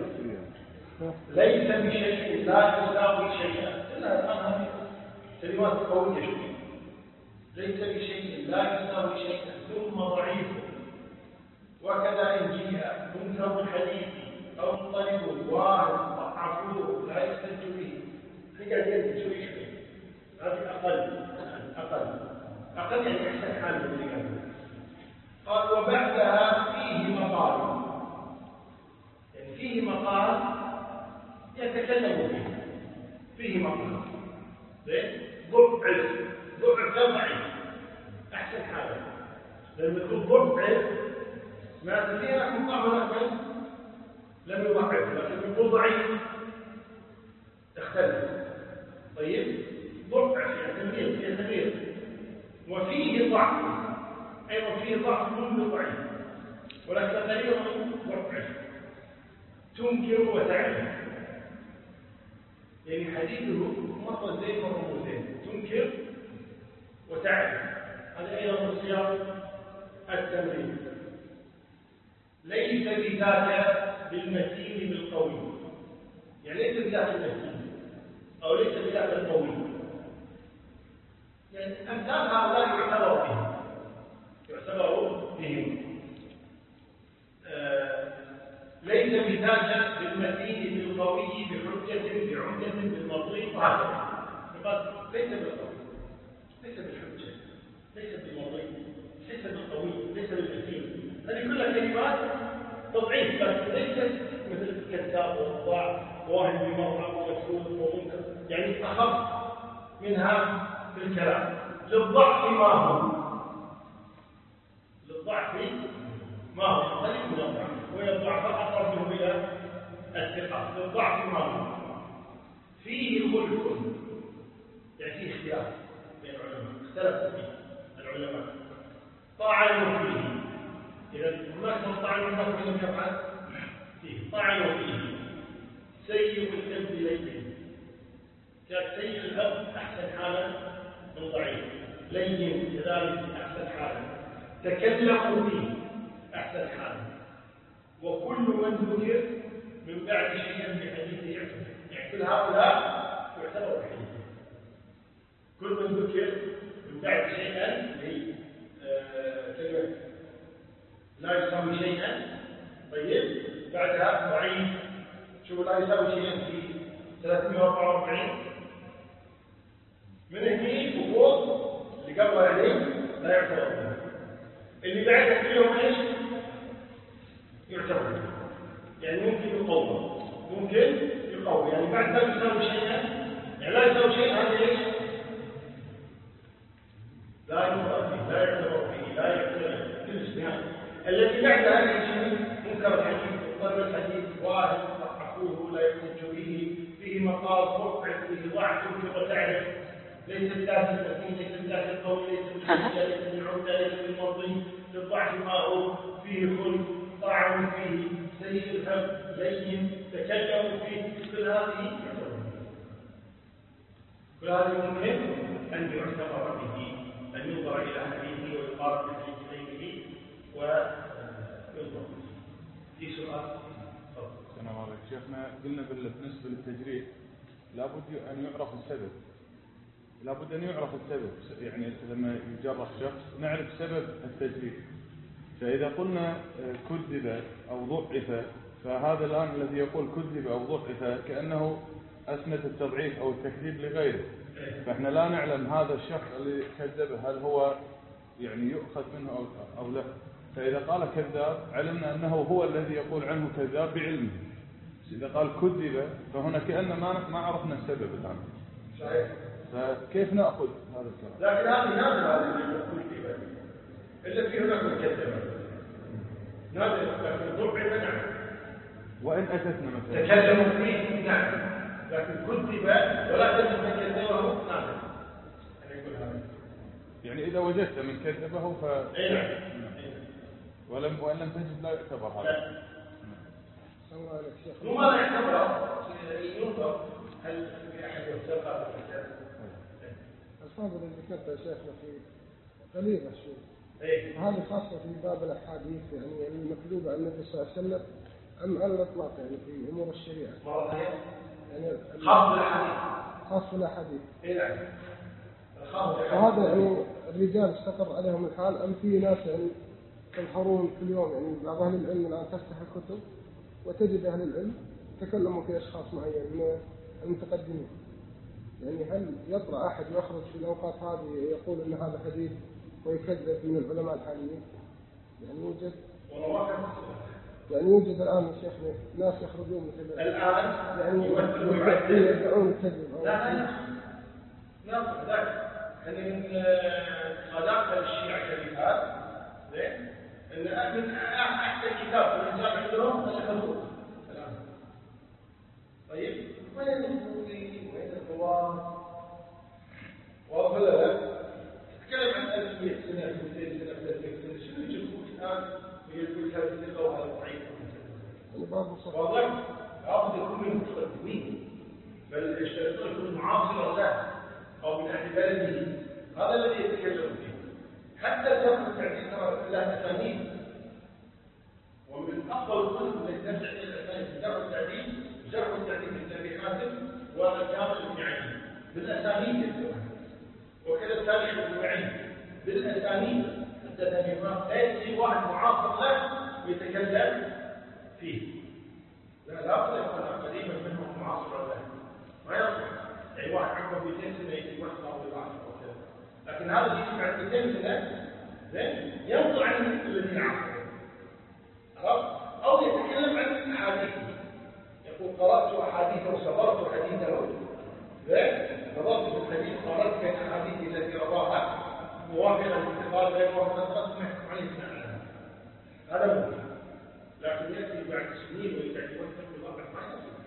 Speaker 2: ليس بشيء لا يساوي شيئا. الآن كلمات قوية شوية. ليس بشيء لا يساوي شيئا ثم ضعيف وكذا إن جيء منكر الحديث أو مضطرب واحد ضعفوه لا يحتج به. فقال يد شوي هذه أقل يعني أحسن حال من اللي قال وبعدها فيه مقال، يعني فيه مقال يتكلم فيه مقال ضعف ضعيف أحسن حاله. لما يكون ضعف ما فيها مقابلة لم يضعف، لكن يكون ضعيف تختلف. طيب ضعف يعني كبير وفيه ضعف، أيضا فيه ضعف من ضعيف ولكن غير ضعف تنكر وتعرف، يعني حديثه مرة زين مرة مو زين، تنكر وتعرف. هذا أيضا من صيغ التمرين. ليس بذاك بالمتين بالقوي، يعني ليس بذاك المتين أو ليس بذاك القوي، يعني أمثال هؤلاء يعتبر بهم. ليس بذاك بالمتين بالقوي بحجة بعمدة بالمضي وهكذا. ليس بالقوي، ليس بالحجة، ليس بالمضي، ليس بالقوي، ليس بالمتين. هذه كلها كلمات تضعيف، لكن ليست مثل كذاب ووضاع وواهن بمرأة ومكروه ومنكر، يعني أخف منها في الكلام. للضعف ما هو، للضعف ما هو قريب من الضعف، وهي الضعف أقرب منه إلى الثقة. للضعف ما هو فيه خلف، يعني فيه اختلاف بين العلماء، اختلفوا فيه العلماء، طعنوا فيه. إذا هناك من طعن هناك من لم يفعل فيه، طعنوا فيه. سيء الكذب لين، كان سيء الكذب أحسن حالا من ضعيف. لين كذلك أحسن حالا. تكلموا فيه أحسن حالا. وكل من ذكر من بعد شيئا بحديثه يعتبر، يعني كل هؤلاء يعتبر بحديثه. كل من ذكر من بعد شيئا كلمة لا يساوي شيئا. طيب بعدها ضعيف. شو لا يساوي شيئا في 344 من هني وفوق اللي قبل عليه لا يعتبر. اللي بعدها كلهم ايش؟ يعتبر، يعني ممكن يقوم، ممكن يقوم، يعني بعد لا يساوي شيئا، يعني لا يساوي شيئا هذا ايش؟ لا يقرأ فيه، لا يعتبر فيه، لا يعتبر كل اجتهاد. الذي بعدها يجي منكر الحديث، ضرب الحديث، واحد ضعفوه لا يحتج به، فيه مقال ضعف، فيه ضعف تنكر وتعرف. ليس بذات المتين، ليس بذات القول، ليس بالحجة، ليس بالعمدة، ليس بالمرضي. للضعف ما هو فيه خلف، طعن فيه، سيء الفهم، لين، تكلموا فيه. كل هذه ممكن أن يعتبر به، أن ينظر إلى حديثه ويقارن بحديث غيره وينظر. في سؤال؟
Speaker 4: السلام عليكم شيخنا. قلنا بالنسبة للتجريح لابد أن يعرف السبب، لابد أن يعرف السبب، يعني لما يجرح شخص نعرف سبب التجريح. فإذا قلنا كذب أو ضعف، فهذا الآن الذي يقول كذب أو ضعف كأنه أسند التضعيف أو التكذيب لغيره، فإحنا لا نعلم هذا الشخص اللي كذبه هل هو يعني يؤخذ منه أو لا. فإذا قال كذاب علمنا أنه هو الذي يقول عنه كذاب بعلمه. إذا قال كذب فهنا كأن ما عرفنا السبب الآن.
Speaker 2: صحيح.
Speaker 4: فكيف نأخذ هذا الكلام؟
Speaker 2: لكن هذه نازل كذب إلا في هناك من كذب نازل، لكن ضعف نعم.
Speaker 4: وإن أتتنا مثلا
Speaker 2: تكلموا فيه نعم، لكن كذب ولا تجد من كذبه نازل.
Speaker 4: يعني إذا وجدت من كذبه
Speaker 2: أي نعم.
Speaker 4: وإن لم تجد لا يعتبر هذا.
Speaker 3: الله عليك شيخ.
Speaker 2: مو ما يعتبر، ينظر هل في أحد يوثق هذا الكتاب.
Speaker 3: الفاظ اللي ذكرتها يا شيخنا في قليلة شوي. هذه خاصة في باب الأحاديث يعني المكذوبة عن النبي صلى الله عليه وسلم أم على الإطلاق يعني في أمور الشريعة؟ يعني خاص بالأحاديث. وهذا يعني الرجال استقر عليهم الحال أم في ناس يعني تظهرون كل يوم يعني بعض أهل العلم الآن تفتح الكتب وتجد أهل العلم تكلموا في أشخاص معين من المتقدمين، يعني هل يطلع أحد يخرج في الأوقات هذه يقول أن هذا حديث ويكذب من العلماء الحاليين؟ يعني يوجد الآن يا شيخ ناس يخرجون مثل
Speaker 2: الآن
Speaker 3: يعني يدعون الكذب.
Speaker 2: نعم ذلك أن من صداقة الشيعة الشريفات أن أحسن كتاب من الجامع عندهم الأخذوه الآن. طيب وين المسؤولين وين القوام وأقول لك تتكلم عن 1100 سنة 200 سنة 300 سنة شنو يجيبوك الآن ويقول هذا الثقة وهذا ضعيف والله لابد يكون من المتقدمين بل يشترطون يكون معاصر له أو من أهل بلده، هذا الذي يتكلم فيه. حتى الجرح والتعديل ترى لها أسانيد، ومن أفضل الكتب التي ترجع إلى الأسانيد الجرح والتعديل جرح والتعديل من أبي حاتم والكامل بن معين بالأسانيد يذكرها، وكذا التاريخ بن معين بالأسانيد حتى لا يجي واحد معاصر له ويتكلم فيه. لا بد يكون قديما منهم معاصر له ما يصلح يعني واحد عمره 200 سنه يجي واحد صار له 10 وكذا، لكن هذا يجي بعد 200 سنه زين ينظر عن الذين عاصروا او يتكلم عن الاحاديث، يقول قرات احاديثه وسبرت حديثه زين نظرت في الحديث قارنت بين الاحاديث التي رواها موافقه لاتخاذ غير موافقه نحكم عليه عنها. هذا ممكن، لكن ياتي بعد سنين ويتعب ويتم الواقع ما يصير.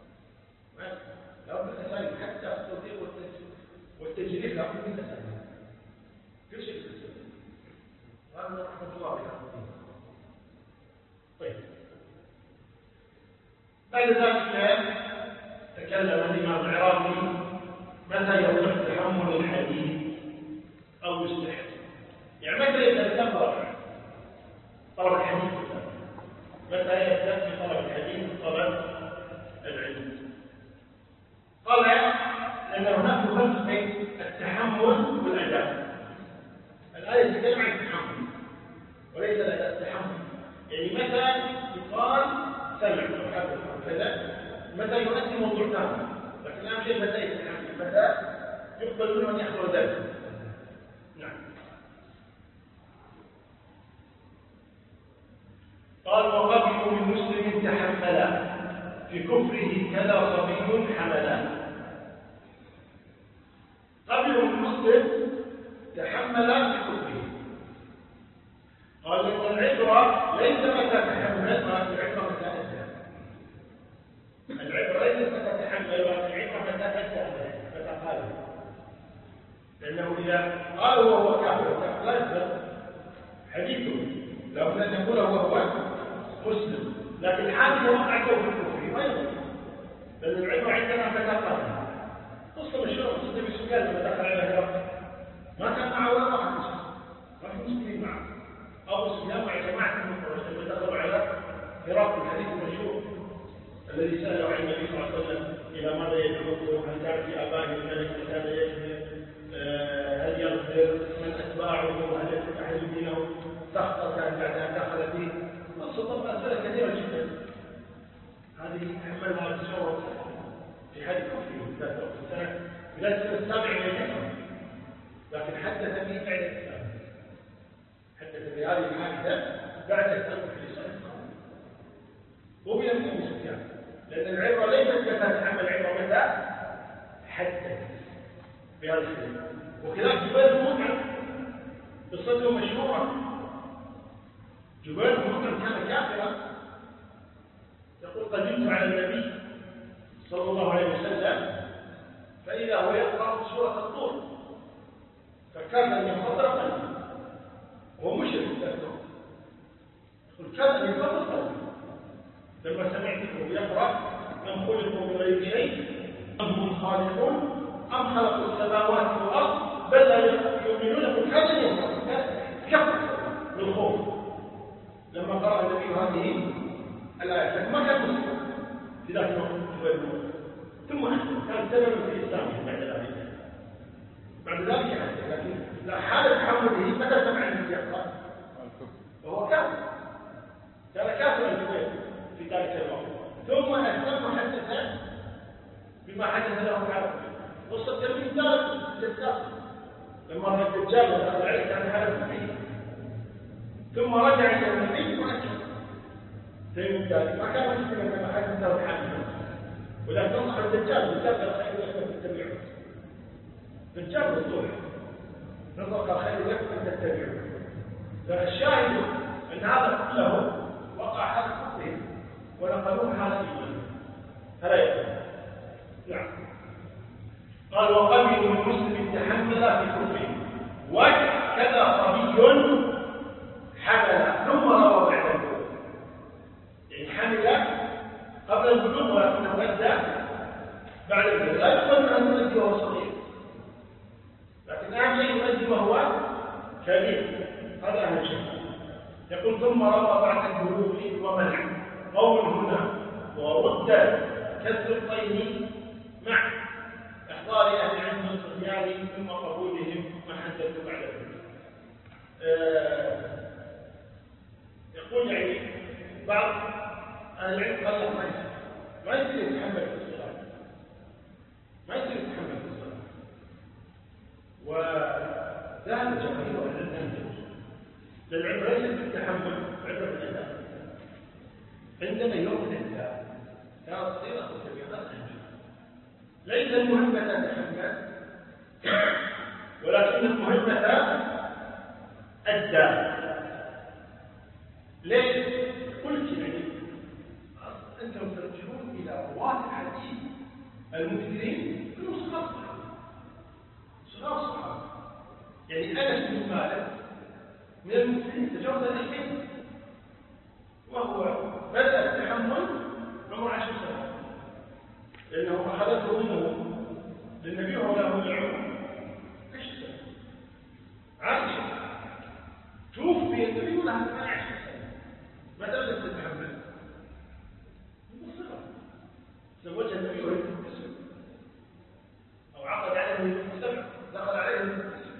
Speaker 2: لابد الأساليب حتى التصديق والتجريب لابد من الأساليب كل شيء في الأساليب. هذا رحمة الله عليه. طيب بعد ذلك تكلم الإمام العراقي متى يصح تحمل الحديث أو يستحب، يعني متى يبدأ طلب الحديث، متى يبدأ في طلب الحديث وطلب العلم. قال أن هناك فرق بين التحمل والأداء. الآية تتكلم عن التحمل وليس التحمل، يعني متى يقال سمع وحدث وكذا، متى يؤدي موضوع ثاني، لكن أهم شيء متى يتحمل، متى يقبل منه أن يحضر ذلك. نعم. قال وقبح من مسلم تحملا في كفره كذا صبي حملا. قبل المسلم تحمل في كفره، قال ان العبره ليس متى تحمل، العبره متى ادى. العبره ليس متى تحمل، العبره متى ادى، متى قال. لانه اذا قال وهو كافر لا يقبل حديثه، لابد ان يقول وهو مسلم، لكن حادثه وقعته في الكفر ما يقبل، لان العبره عندنا متى قال. قصة مشهورة قصة النبي سفيان لما دخل على هرقل ما كان معه ولا واحد مسلم، ما في مسلمين معه. أبو سفيان مع جماعة من قريش لما دخلوا على هرقل الحديث المشهور الذي سأله عن النبي صلى الله عليه وسلم إلى ماذا يدعوكم، هل كان في آبائه الملك وكان يكذب، هل يغفر من أتباعه وهل يترك أحد دينه، سخطة كان بعد أن دخل فيه. قصة طبعا أسئلة كثيرة جدا، هذه تحملها بصورة في حد كفر في السنة السابعة من الهجرة، لكن حدث به بعد الإسلام، حدث بهذه الحادثة بعد الإسلام في السنة السابعة. هو بنفسه سفيان، لأن العبرة ليست متى تحمل، العبرة متى حدث بهذا الشيء. وكذلك جبير بن مطعم قصته مشهورة. جبير بن مطعم كان كافرا، يقول قدمت على النبي صلى الله عليه وسلم فإذا هو يقرأ سورة الطور، فكان أن ينفطر قلبي، هو مشرك يقول كان أن ينفطر قلبي لما سمعته يقرأ أم خلقوا من غير شيء أم هم خالقون أم خلقوا السماوات والأرض بل لا يؤمنون بهذا ينفطر كفر. هذه الآية، لكن ما كان مسلم في ذاك الوقت. ثم كان سببا في إسلامه بعد ذلك. بعد ذلك يعني، لكن لا حال تحمله متى سمع الانتقاد وهو كافر، كان كافرا في ذلك الوقت. ثم أسلم محدثا بما حدث له العرب. قصة تلميذ الدجال لما رأى الدجال ودخل عليه كان حالة فيه، ثم رجع إلى النبي وأسلم. تلميذ الدجال ما كان مسلما كما حدث له الحادث، ولكن نصح الدجال وسافر خير لكم أن تتبعوه. الدجال بالطول نطق خير لكم أن تتبعوه. فالشاهد أن هذا كله وقع حال كفرهم ونقلوه حال إيمانهم. هلا يقول نعم. قال وقبلوا من مسلم تحمل في كفره وكذا صبي حمل ثم روى بعد البلوغ. يعني حمل قبل البلوغ ولكنه أدى بعد البلوغ. لا يقبل أن يؤدي وهو صغير، لكن أهم شيء يؤدي وهو كبير، هذا أهم شيء. يقول ثم روى بعد البلوغ ومنع قول هنا ورد كسر الطين مع إحضار أهل العلم والصبيان ثم قبولهم ما حدثوا بعد ذلك. يقول يعني بعض أهل العلم قال لك ما يصير يتحمل في الصلاة، ما يصير يتحمل في الصلاة. وذهب الجماهير أهل العلم للعبرة ليست بالتحمل، عبرة الأداء. عندما يوم الإنسان كان صغيرا أو كبيرا ليس المهمة أن تحمل، ولكن المهمة أدى. ليش؟ قلت يعني أنتم ترجعون إلى رواة الحديث المكثرين كلهم صغار صحابة. يعني أنس بن مالك من المكثرين تجاوز الألفين، وهو بدأ التحمل عمر 10 سنة، لأنه أخذته منه للنبي وهو له العمر 10 سنة. عائشة توفي النبي ولها 18 سنة، ما تقدر تتحمل من الصغر. زوجها النبي وهي تتسم أو عقد عليها وهي تتسم، دخل عليها وهي تتسم،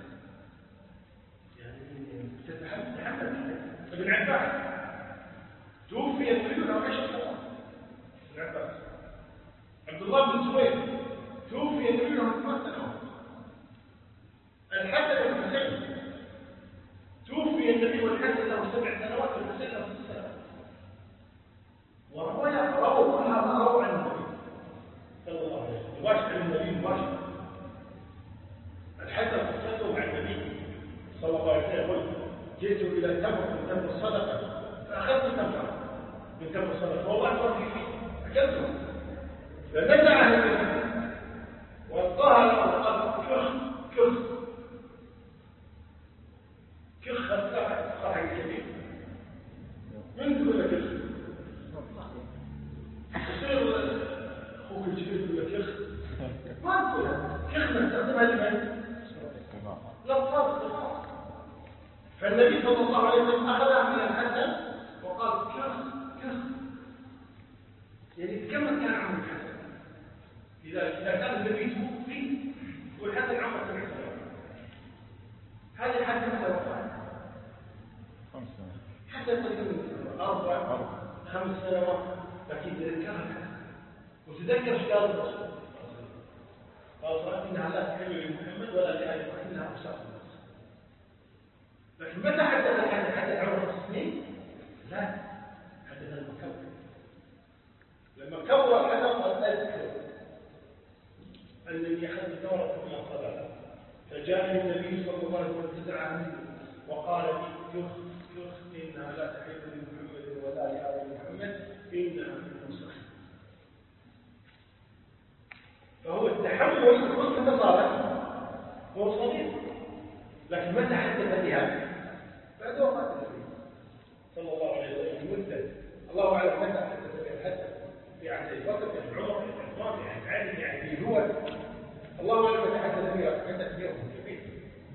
Speaker 2: يعني تتحمل. ابن عباس توفي النبي وله 10 سنة. ابن عباس. عبد الله بن زبير توفي النبي له 8 سنوات. الحسن بن حسين توفي النبي والحسن له 7 سنوات والحسين له 6 سنوات. ورووا كلها ما رووا عن النبي صلى الله عليه وسلم، مباشر النبي مباشر. الحسن قصته مع النبي صلى الله عليه وسلم يقول جئت الى تمر من تمر الصدقه فاخذت تمر من تمر الصدقه والله توفي فيه اكلته فنزع النبي والقاها له وقال كخ الصاحب الكبير من تقول لك كخ؟ يصير اخوك الجبير يقول لك كخ، ما تقولها كخ نستخدمها لمن؟ للطرف. فالنبي صلى الله عليه وسلم اخذها من الحسن وقال كخ، يعني كم كان عمر الحسن؟ إذا كان النبي توفي والحسن عمره 7 سنوات، هذه الحسن متى وفى؟
Speaker 4: 5 سنوات.
Speaker 2: حتى تقريبا 4 5 سنوات، لكن تذكرها الحسن وتذكر ايش قال الرسول. قال صلى انها لا تحل لمحمد ولا لآل محمد انها أوساط الناس. لكن متى حدث الحسن؟ حدث عمره 6 سنين؟ لا، حدث المكبر. لما كبر الحسن قال أذكر أنني أخذت دورة من الصلاة، فجاءني النبي صلى الله عليه وسلم فزع منه وقال لي كخ إنها لا تحل لمحمد ولا لآل محمد إنها من المسخ. فهو التحمل متى صار؟ هو صغير، لكن متى حدث بها؟ بعد وفاة النبي صلى الله عليه وسلم مدة. الله أعلم متى حدث بها الحسن، في عهد البكر، في عمر، في عثمان، في عهد علي، في عهد هو الله أعلم متى حدث بها كبير.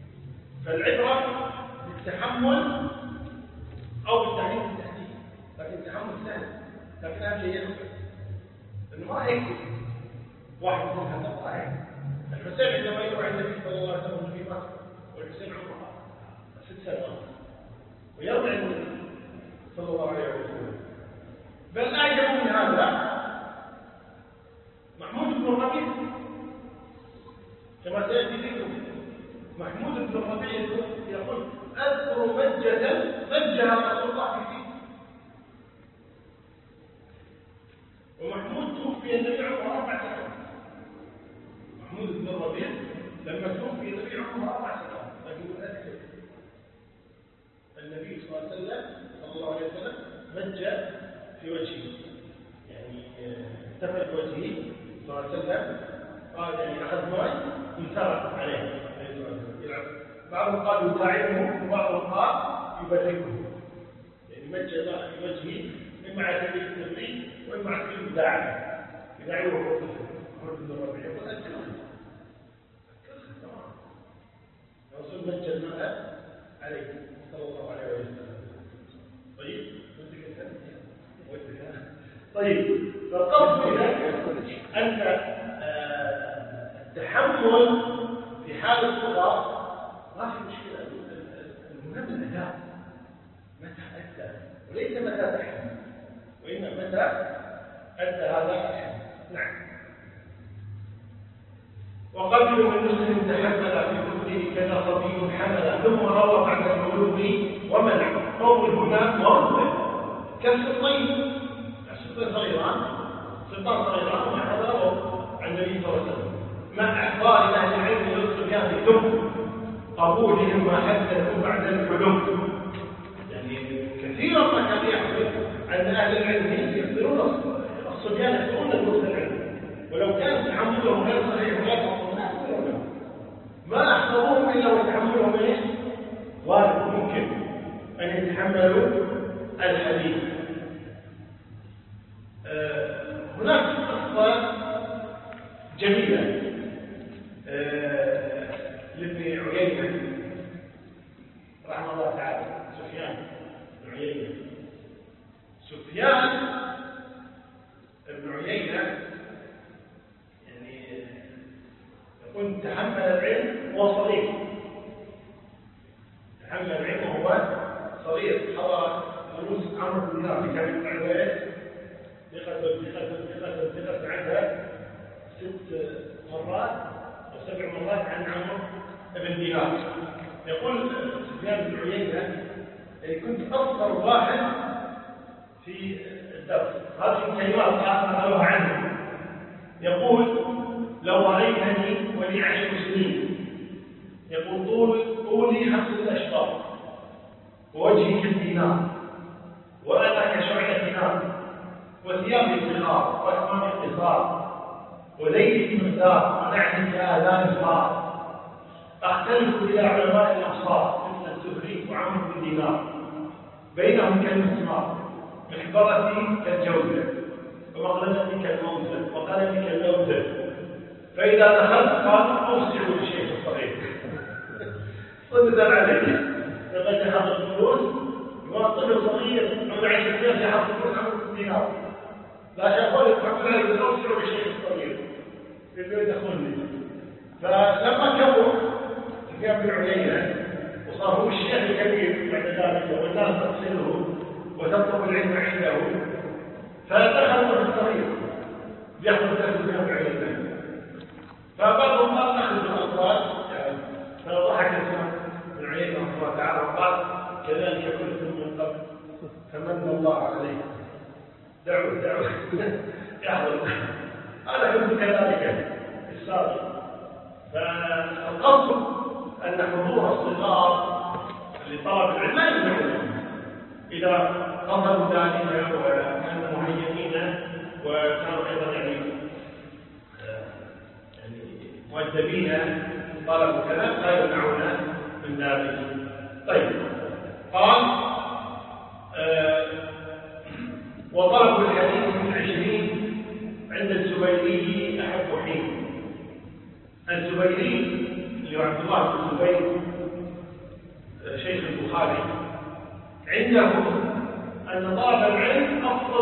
Speaker 2: فالعبرة بالتحمل أو بالتعليم بالتحديث، لكن سهل، لكن أهم شيء يكفي إنه ما يكفي واحد من هذا ما يكفي. الحسين عندما يروح عند النبي صلى الله عليه وسلم في مكة والحسين عمره 6 سنوات ويرجع النبي صلى الله عليه وسلم. بل أعجب من هذا محمود بن الربيع كما سيأتي ذكره. محمود بن الربيع يقول أذكر مجها رسول الله فيه، ومحمود توفي النبي عمره 4 سنوات. محمود بن الربيع لما توفي النبي عمره 4 سنوات، لكن أذكر النبي صلى الله عليه وسلم مج في وجهه، يعني احتفل بوجهه صلى الله عليه وسلم، قال يعني أخذ ماء انسرق عليه. بعضهم قال يداعبه وبعضهم قال يبركه، يعني مج ماء في وجهه إما على سبيل التبريد وإما على سبيل المداعبة. يداعبه محمود بن الربيع يقول أذكرها تمام. الرسول مج الماء عليه صلى الله عليه وسلم. طيب فالقصد أن التحمل في حال الصغار ما في مشكلة. المهم الأداء متى أدى، وليس متى تحمل، وإنما متى أدى هذا الحمل. نعم. وقبل من مسلم تحمل في كفره كذا صبي حمل ثم روى بعد البلوغ ومنع طول هنا ورد كالسلطين. السلطين صغيران، سلطان صغيران وما حضره عن النبي صلى الله عليه وسلم مع احضار اهل العلم للصبيان ثم قبولهم ما حدثوا بعد الحلم. يعني كثيرا ما كان يحدث ان اهل العلم يخبرون الصبيان يخبرون دروس العلم، ولو كان تحملهم غير صحيح ولا ما أحضروهم إلا وتحملهم إيش؟ وارد ممكن أن يتحملوا الحديث. هناك قصة جميلة لابن عيينة رحمه الله تعالى، سفيان بن عيينة. سفيان بن عيينة كنت تحمل العلم وهو صغير، تحمل العلم وهو صغير. حضر دروس عمرو بن دينار في كتاب العباد ثقة عندها 6 مرات أو 7 مرات عن عمرو بن دينار. يقول سفيان بن عيينة كنت أصغر واحد في الدرس. هذه الكلمات نقلوها عنه. يقول لو رأيتني ولي 10 سنين، يقول طولي 5 أشبار ووجهي كالدينار وأنا كشعلة نار وثيابي صغار وأكمامي قصار وليلي مقدار ونعلي كآذان صار أختلف إلى علماء الأمصار مثل الزهري وعمرو بن دينار بينهم كالمسمار محبرتي كالجوزة ومقلدتي كالموزة وقلمي كاللوزة فإذا دخلت قال أوسع للشيخ الصغير صدق عليك لقد يحضر الدروس وطفل صغير عمره 10 سنين يحضر الدروس عمره 2 دينار لا يقول الحمد لله أوسع للشيخ الصغير اللي يدخلني. فلما كبر سفيان بن عيينة وصار هو الشيخ الكبير بعد ذلك والناس تقصده وتطلب العلم عنده، فدخل ابن الصغير يحضر درس سفيان بن عيينة. فبعضهم قال نخرج الأطفال، فضحك سفيان بن عيينة رحمه الله تعالى وقال كذلك كنتم من قبل فمن الله عليه دعوه يحضر. أنا كنت كذلك السابق. فالقصد أن حضور الصغار لطلب العلم لا يمنعون إذا قصدوا ذلك وكانوا مهيئين وكانوا أيضا يعني مؤدبين طلبوا كذا لا يمنعون من ذلك. طيب قال وطلب الحديث من 20 عند الزبيري أحب حين. الزبيري اللي هو عبد الله بن الزبير شيخ البخاري عنده أن طلب العلم أفضل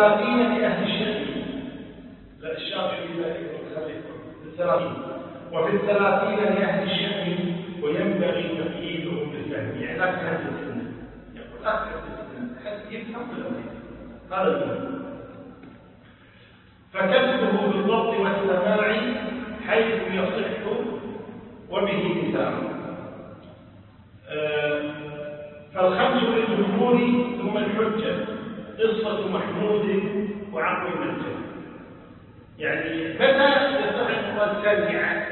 Speaker 2: 30 لأهل الشأن. لا الشافعي لا يخليكم في 30. وفي 30 لأهل الشأن وينبغي تقييدهم بالفهم. يعني لا تحدث السنة. يقول لا تحدث السنة. حتى يفهم هذا المهم. فكسبه بالضبط والسماع حيث يصح وبه نساء. فالخمس للجمهور ثم الحجة قصة محمود وعقل المنجد. يعني متى يصح أن يقال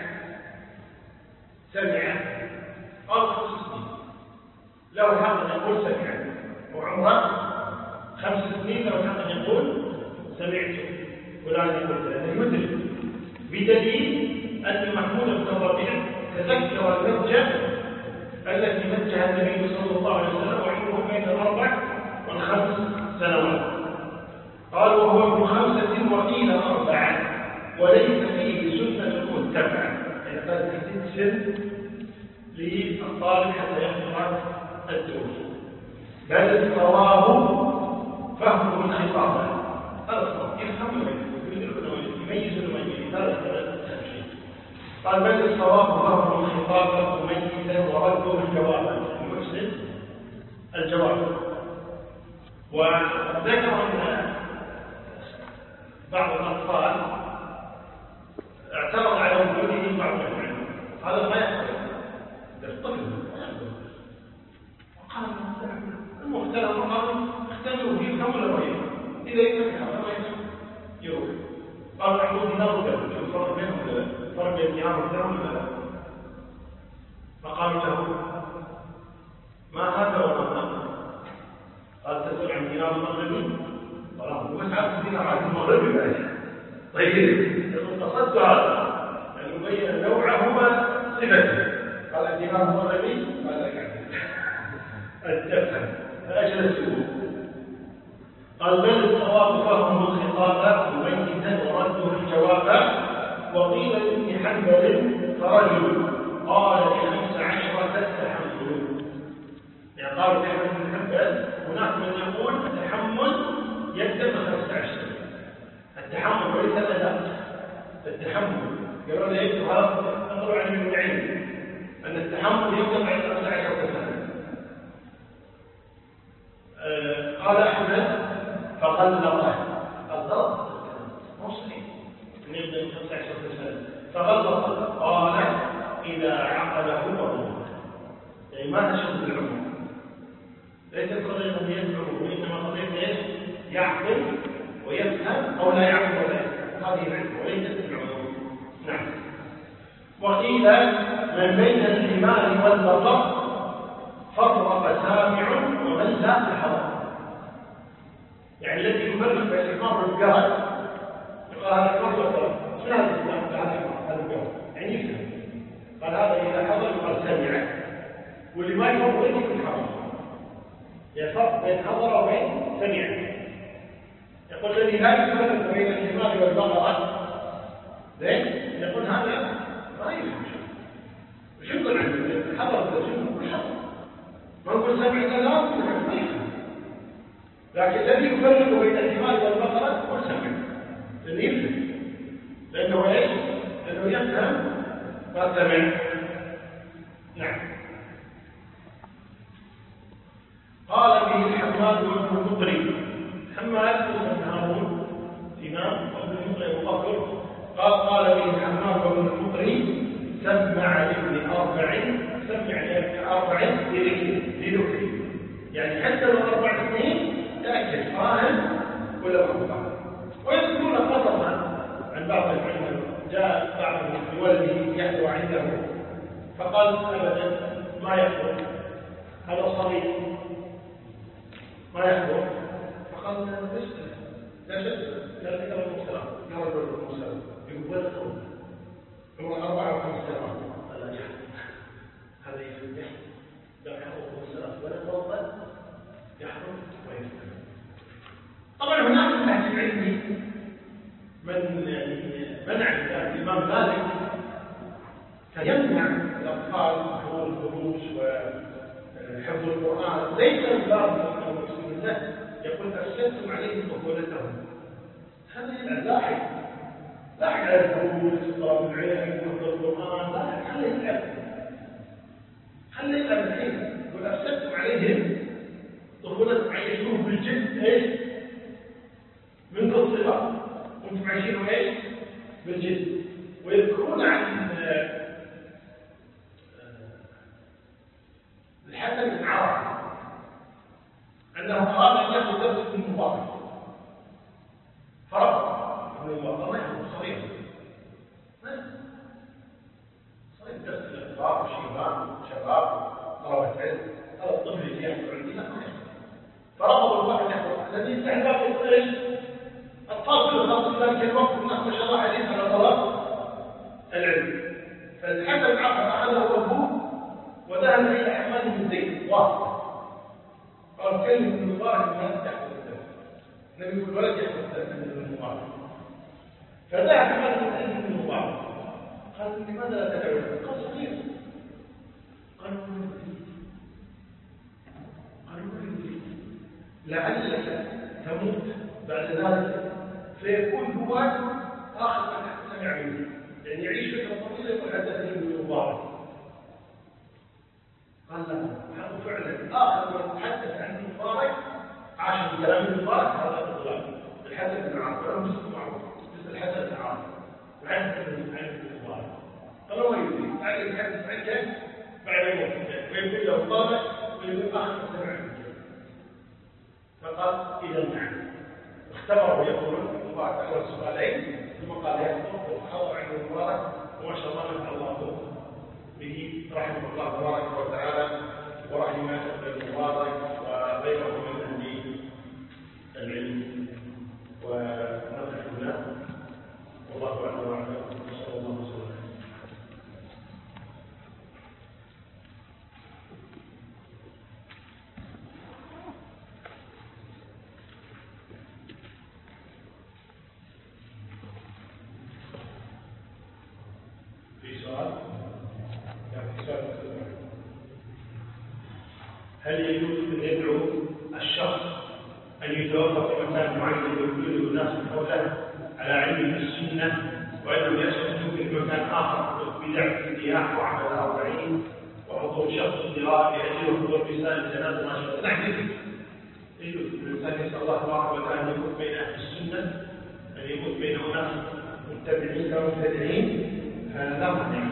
Speaker 2: سمع أو 5 سنين لو حق أن يقول سمع، وعمره 5 سنين لو حق أن يقول سمعت ولا أن يقول ذلك يدرك، بدليل أن محمود بن الربيع تذكر المجة التي مجها النبي صلى الله عليه وسلم وعمره بين 4 و5 سنوات. قال وهو ابن 5 وقيل 4 وليس فيه سنة متبعة. يعني قد تحديد سن للطالب حتى يحضر الدروس، بل الصواب فهم الخطاب. هذا الصواب يفهم يميز المميز. هذا قال بل الصواب فهم الخطاب مميزا ورده الجواب المحسن الجواب. وذكر أن بعض الأطفال اعترض على وجوده بعض العلم. هذا ما يحصل الطفل وقال المختلف قال اختلوا فيه كم ولا غيره إذا يفتح هذا ما يروح. قال محمود نرد الفرق بينهم فرق بين النهار والدرهم ولا لا؟ فقالوا له ما هذا وما هذا؟ قال تسأل عن دينار المغربي؟ قال هو بس عارف دينار عن المغربي بعد. طيب يقول قصدت هذا أن يبين نوعهما صفته. قال الدينار المغربي ماذا يعني؟ الدفن فأجلسوه. قال بل الصواب فهم الخطاب مميزا ورده الجواب. وقيل لابن حنبل فرجل قال ل15 التحمل. يعني قال ابن حنبل هناك من يقول التحمل يبدأ ب15. التحمل وليس الأداء. التحمل قالوا لي هذا نظر عن ابن عين أن التحمل يبدأ بعد 15 سنة. قال أحمد فغلقه. الضغط مو صحيح أن يبدأ من 15 سنة. فغلقه قال إذا عقله وضوء. يعني ما تشد العمر. ليس قضية أن يدعو وإنما قضية إيش؟ يعقل ويفهم أو لا يعقل ولا يفهم. هذه العلم وليست العلوم. نعم. وقيل من بين الحمار والبقر فرق سامع ومن لا حضر. يعني الذي يفرق بين الحمار والبقر يقال هذا الحمار والبقر شنو هذا الإسلام؟ هذا البقر يعني يفهم. قال هذا إذا حضر يقال سامع، واللي ما يفرق بين الحمار يفرق بين حضر وبين سمع. يقول الذي لا يفرق بين الحمار والبقرة زين يقول هذا ما يفهم شو يقول عنه حضر شو حضر ما نقول سمع كلام ما يفهم. لكن الذي يفرق بين الحمار والبقرة هو سمع لأنه يفهم. لأنه ايش؟ لأنه يفهم ما سمع. نعم. قال به الحماد وابن المقري. حماد بن هارون إمام وابن المقري أبو بكر. قال به الحماد وابن المقري سمع لابن 4 سمع لابن 4 لذكره. يعني حتى لو 4 سنين تأكد فاهم ولا فاهم. ويذكرون قصصا عن بعض العلماء جاء بعضهم بولده يحلو عنده فقال أبدا ما يحلو هذا صغير ما يحضر. فقال لا شك لا ذكر المسلم لا رجل المسلم يقول عمره 4 أو 5 سنوات. قال لا هذا يفتح لا يحضر المسلم ولا يتوضا يحضر ويفتح. طبعا هناك من أهل العلم من منع الإمام مالك فيمنع الأطفال حضور الدروس وحفظ القرآن ليس من باب يقول أفسدتم عليهم طفولتهم خليه لاحق على الدروس طلب العلم والقرآن، لاحق خليه يلعب الحين. يقول أفسدتم عليهم طفولة عيشوه بالجد ايش؟ منذ الصغر وانتم عايشين ايش؟ بالجد. ويذكرون عن الحسن بن عرفة أنه أراد أن يأخذ درس من المبارك فرفض. ابن المبارك ما يحفظ صغير درس الأطفال والشيبان شباب طلبة علم، هذا الطفل اللي يحفظ عندي لا ما يحفظ. فرفض الواحد يحفظ الذي استحباب ايش؟ الطفل الخاص في ذلك الوقت الناس ما شاء الله حديث على طلب العلم. فالحسن بن عرفة أخذه أبوه وذهب إلى حماد بن زيد واثق، قال كلمة ابن المبارك الناس تحفظ الدرس، النبي يقول ولد يحفظ الدرس من ابن المبارك. فذهب حماد بن زيد ابن المبارك قال لماذا لا تدعو له؟ قال صغير. قالوا لعلك تموت بعد ذلك فيكون هو آخر من سمع منه، يعني يعيش فترة طويلة يقول حدثني ابن المبارك. قال لا، هذا فعلا آخر من تحدث عن ابن المبارك عاش بكلام ابن المبارك هذا الرجل الحسن بن عرفة، ولا مسلم معروف مثل الحسن بن عرفة وحدث عن ابن المبارك. قالوا ما يدري تعالى يتحدث عنك بعد موته ويقول له طالع ويقول آخر من سمع منه. فقال إذا نعم. اختبروا يقولون المبارك أول سؤالين ثم قال يحفظ وحضر عند المبارك وما شاء الله نفع الله به رحمه الله تبارك وتعالى ورحم المبارك وغيره من أهل العلم. ونقف هنا والله أعلم وصلى الله وسلم. هل يجوز أن يدعو الشخص أن يتوفى في مكان معين ويوجد الناس حوله على علم السنة وأنه يسكن في مكان آخر بدع الرياح وعمل الأربعين وحضور شخص قراءة لأجل حضور رسالة جنازة ما شاء الله؟ نعم يجوز الإنسان يسأل الله تبارك وتعالى أن يكون بين أهل السنة، أن يكون بين أناس متبعين كمبتدعين، هذا لا مانع.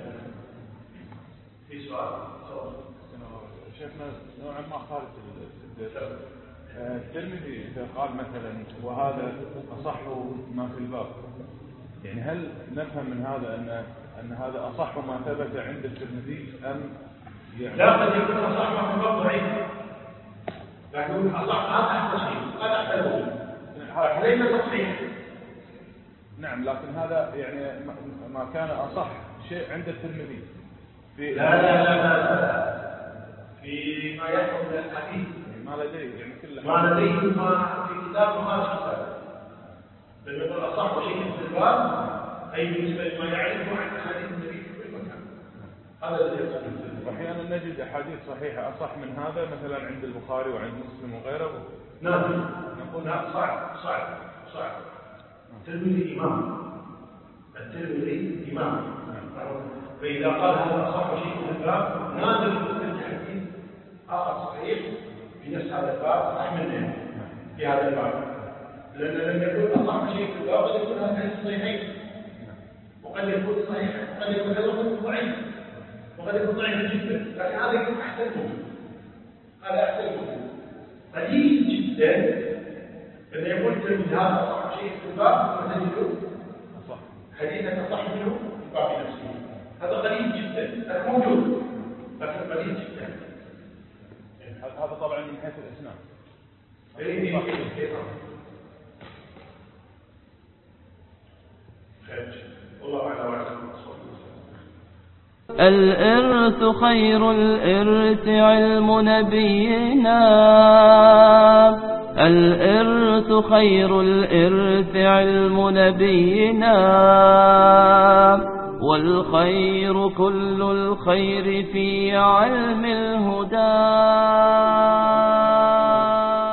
Speaker 2: في سؤال؟
Speaker 4: شيخنا نوعا ما خارج الدرس. الترمذي إذا قال مثلا وهذا أصح ما في الباب، يعني هل نفهم من هذا أن هذا أصح ما ثبت عند الترمذي أم يعني
Speaker 2: لا قد يكون أصح ما في الباب ضعيف، لكن أصح هذا أحسن شيء، هذا أحسن شيء ليس تصحيح.
Speaker 4: نعم، لكن هذا يعني ما كان أصح شيء عند الترمذي في
Speaker 2: لا فيما يحكم من الحديث
Speaker 4: ما لديه، يعني كله
Speaker 2: ما لديه ما في كتاب وخارج كتاب. بل يقول أصح شيء في الباب أي بالنسبة لما يعرفه عن أحاديث النبي في كل مكان. هذا الذي يقصد.
Speaker 4: أحيانا نجد أحاديث صحيحة أصح من هذا مثلا عند البخاري وعند مسلم وغيره.
Speaker 2: نعم نقول نعم صعب. الترمذي إمام. فإذا قال هذا أصح شيء في الباب نادر يستنجح حديث آخر صحيح في نفس هذا الباب صح منه في هذا الباب، لأن لم يكن أصح شيء في الباب قد يكون هذا الحديث صحيحين وقد يكون صحيح وقد يكون هذا ضعيف وقد يكون ضعيف جدا، لكن هذا يكون أحسن منه. هذا أحسن منه قليل جدا أن يقول الترمذي هذا أصح شيء في الباب ثم تجد حديثا أصح منه في الباب نفسه. هذا قليل جدا، موجود لكن قليل جدا.
Speaker 4: هذا طبعا من حيث الاسناد.
Speaker 2: والله أعلم.
Speaker 1: الإرث خير الإرث علم نبينا، الإرث خير الإرث علم نبينا، والخير كل الخير في علم الهدى.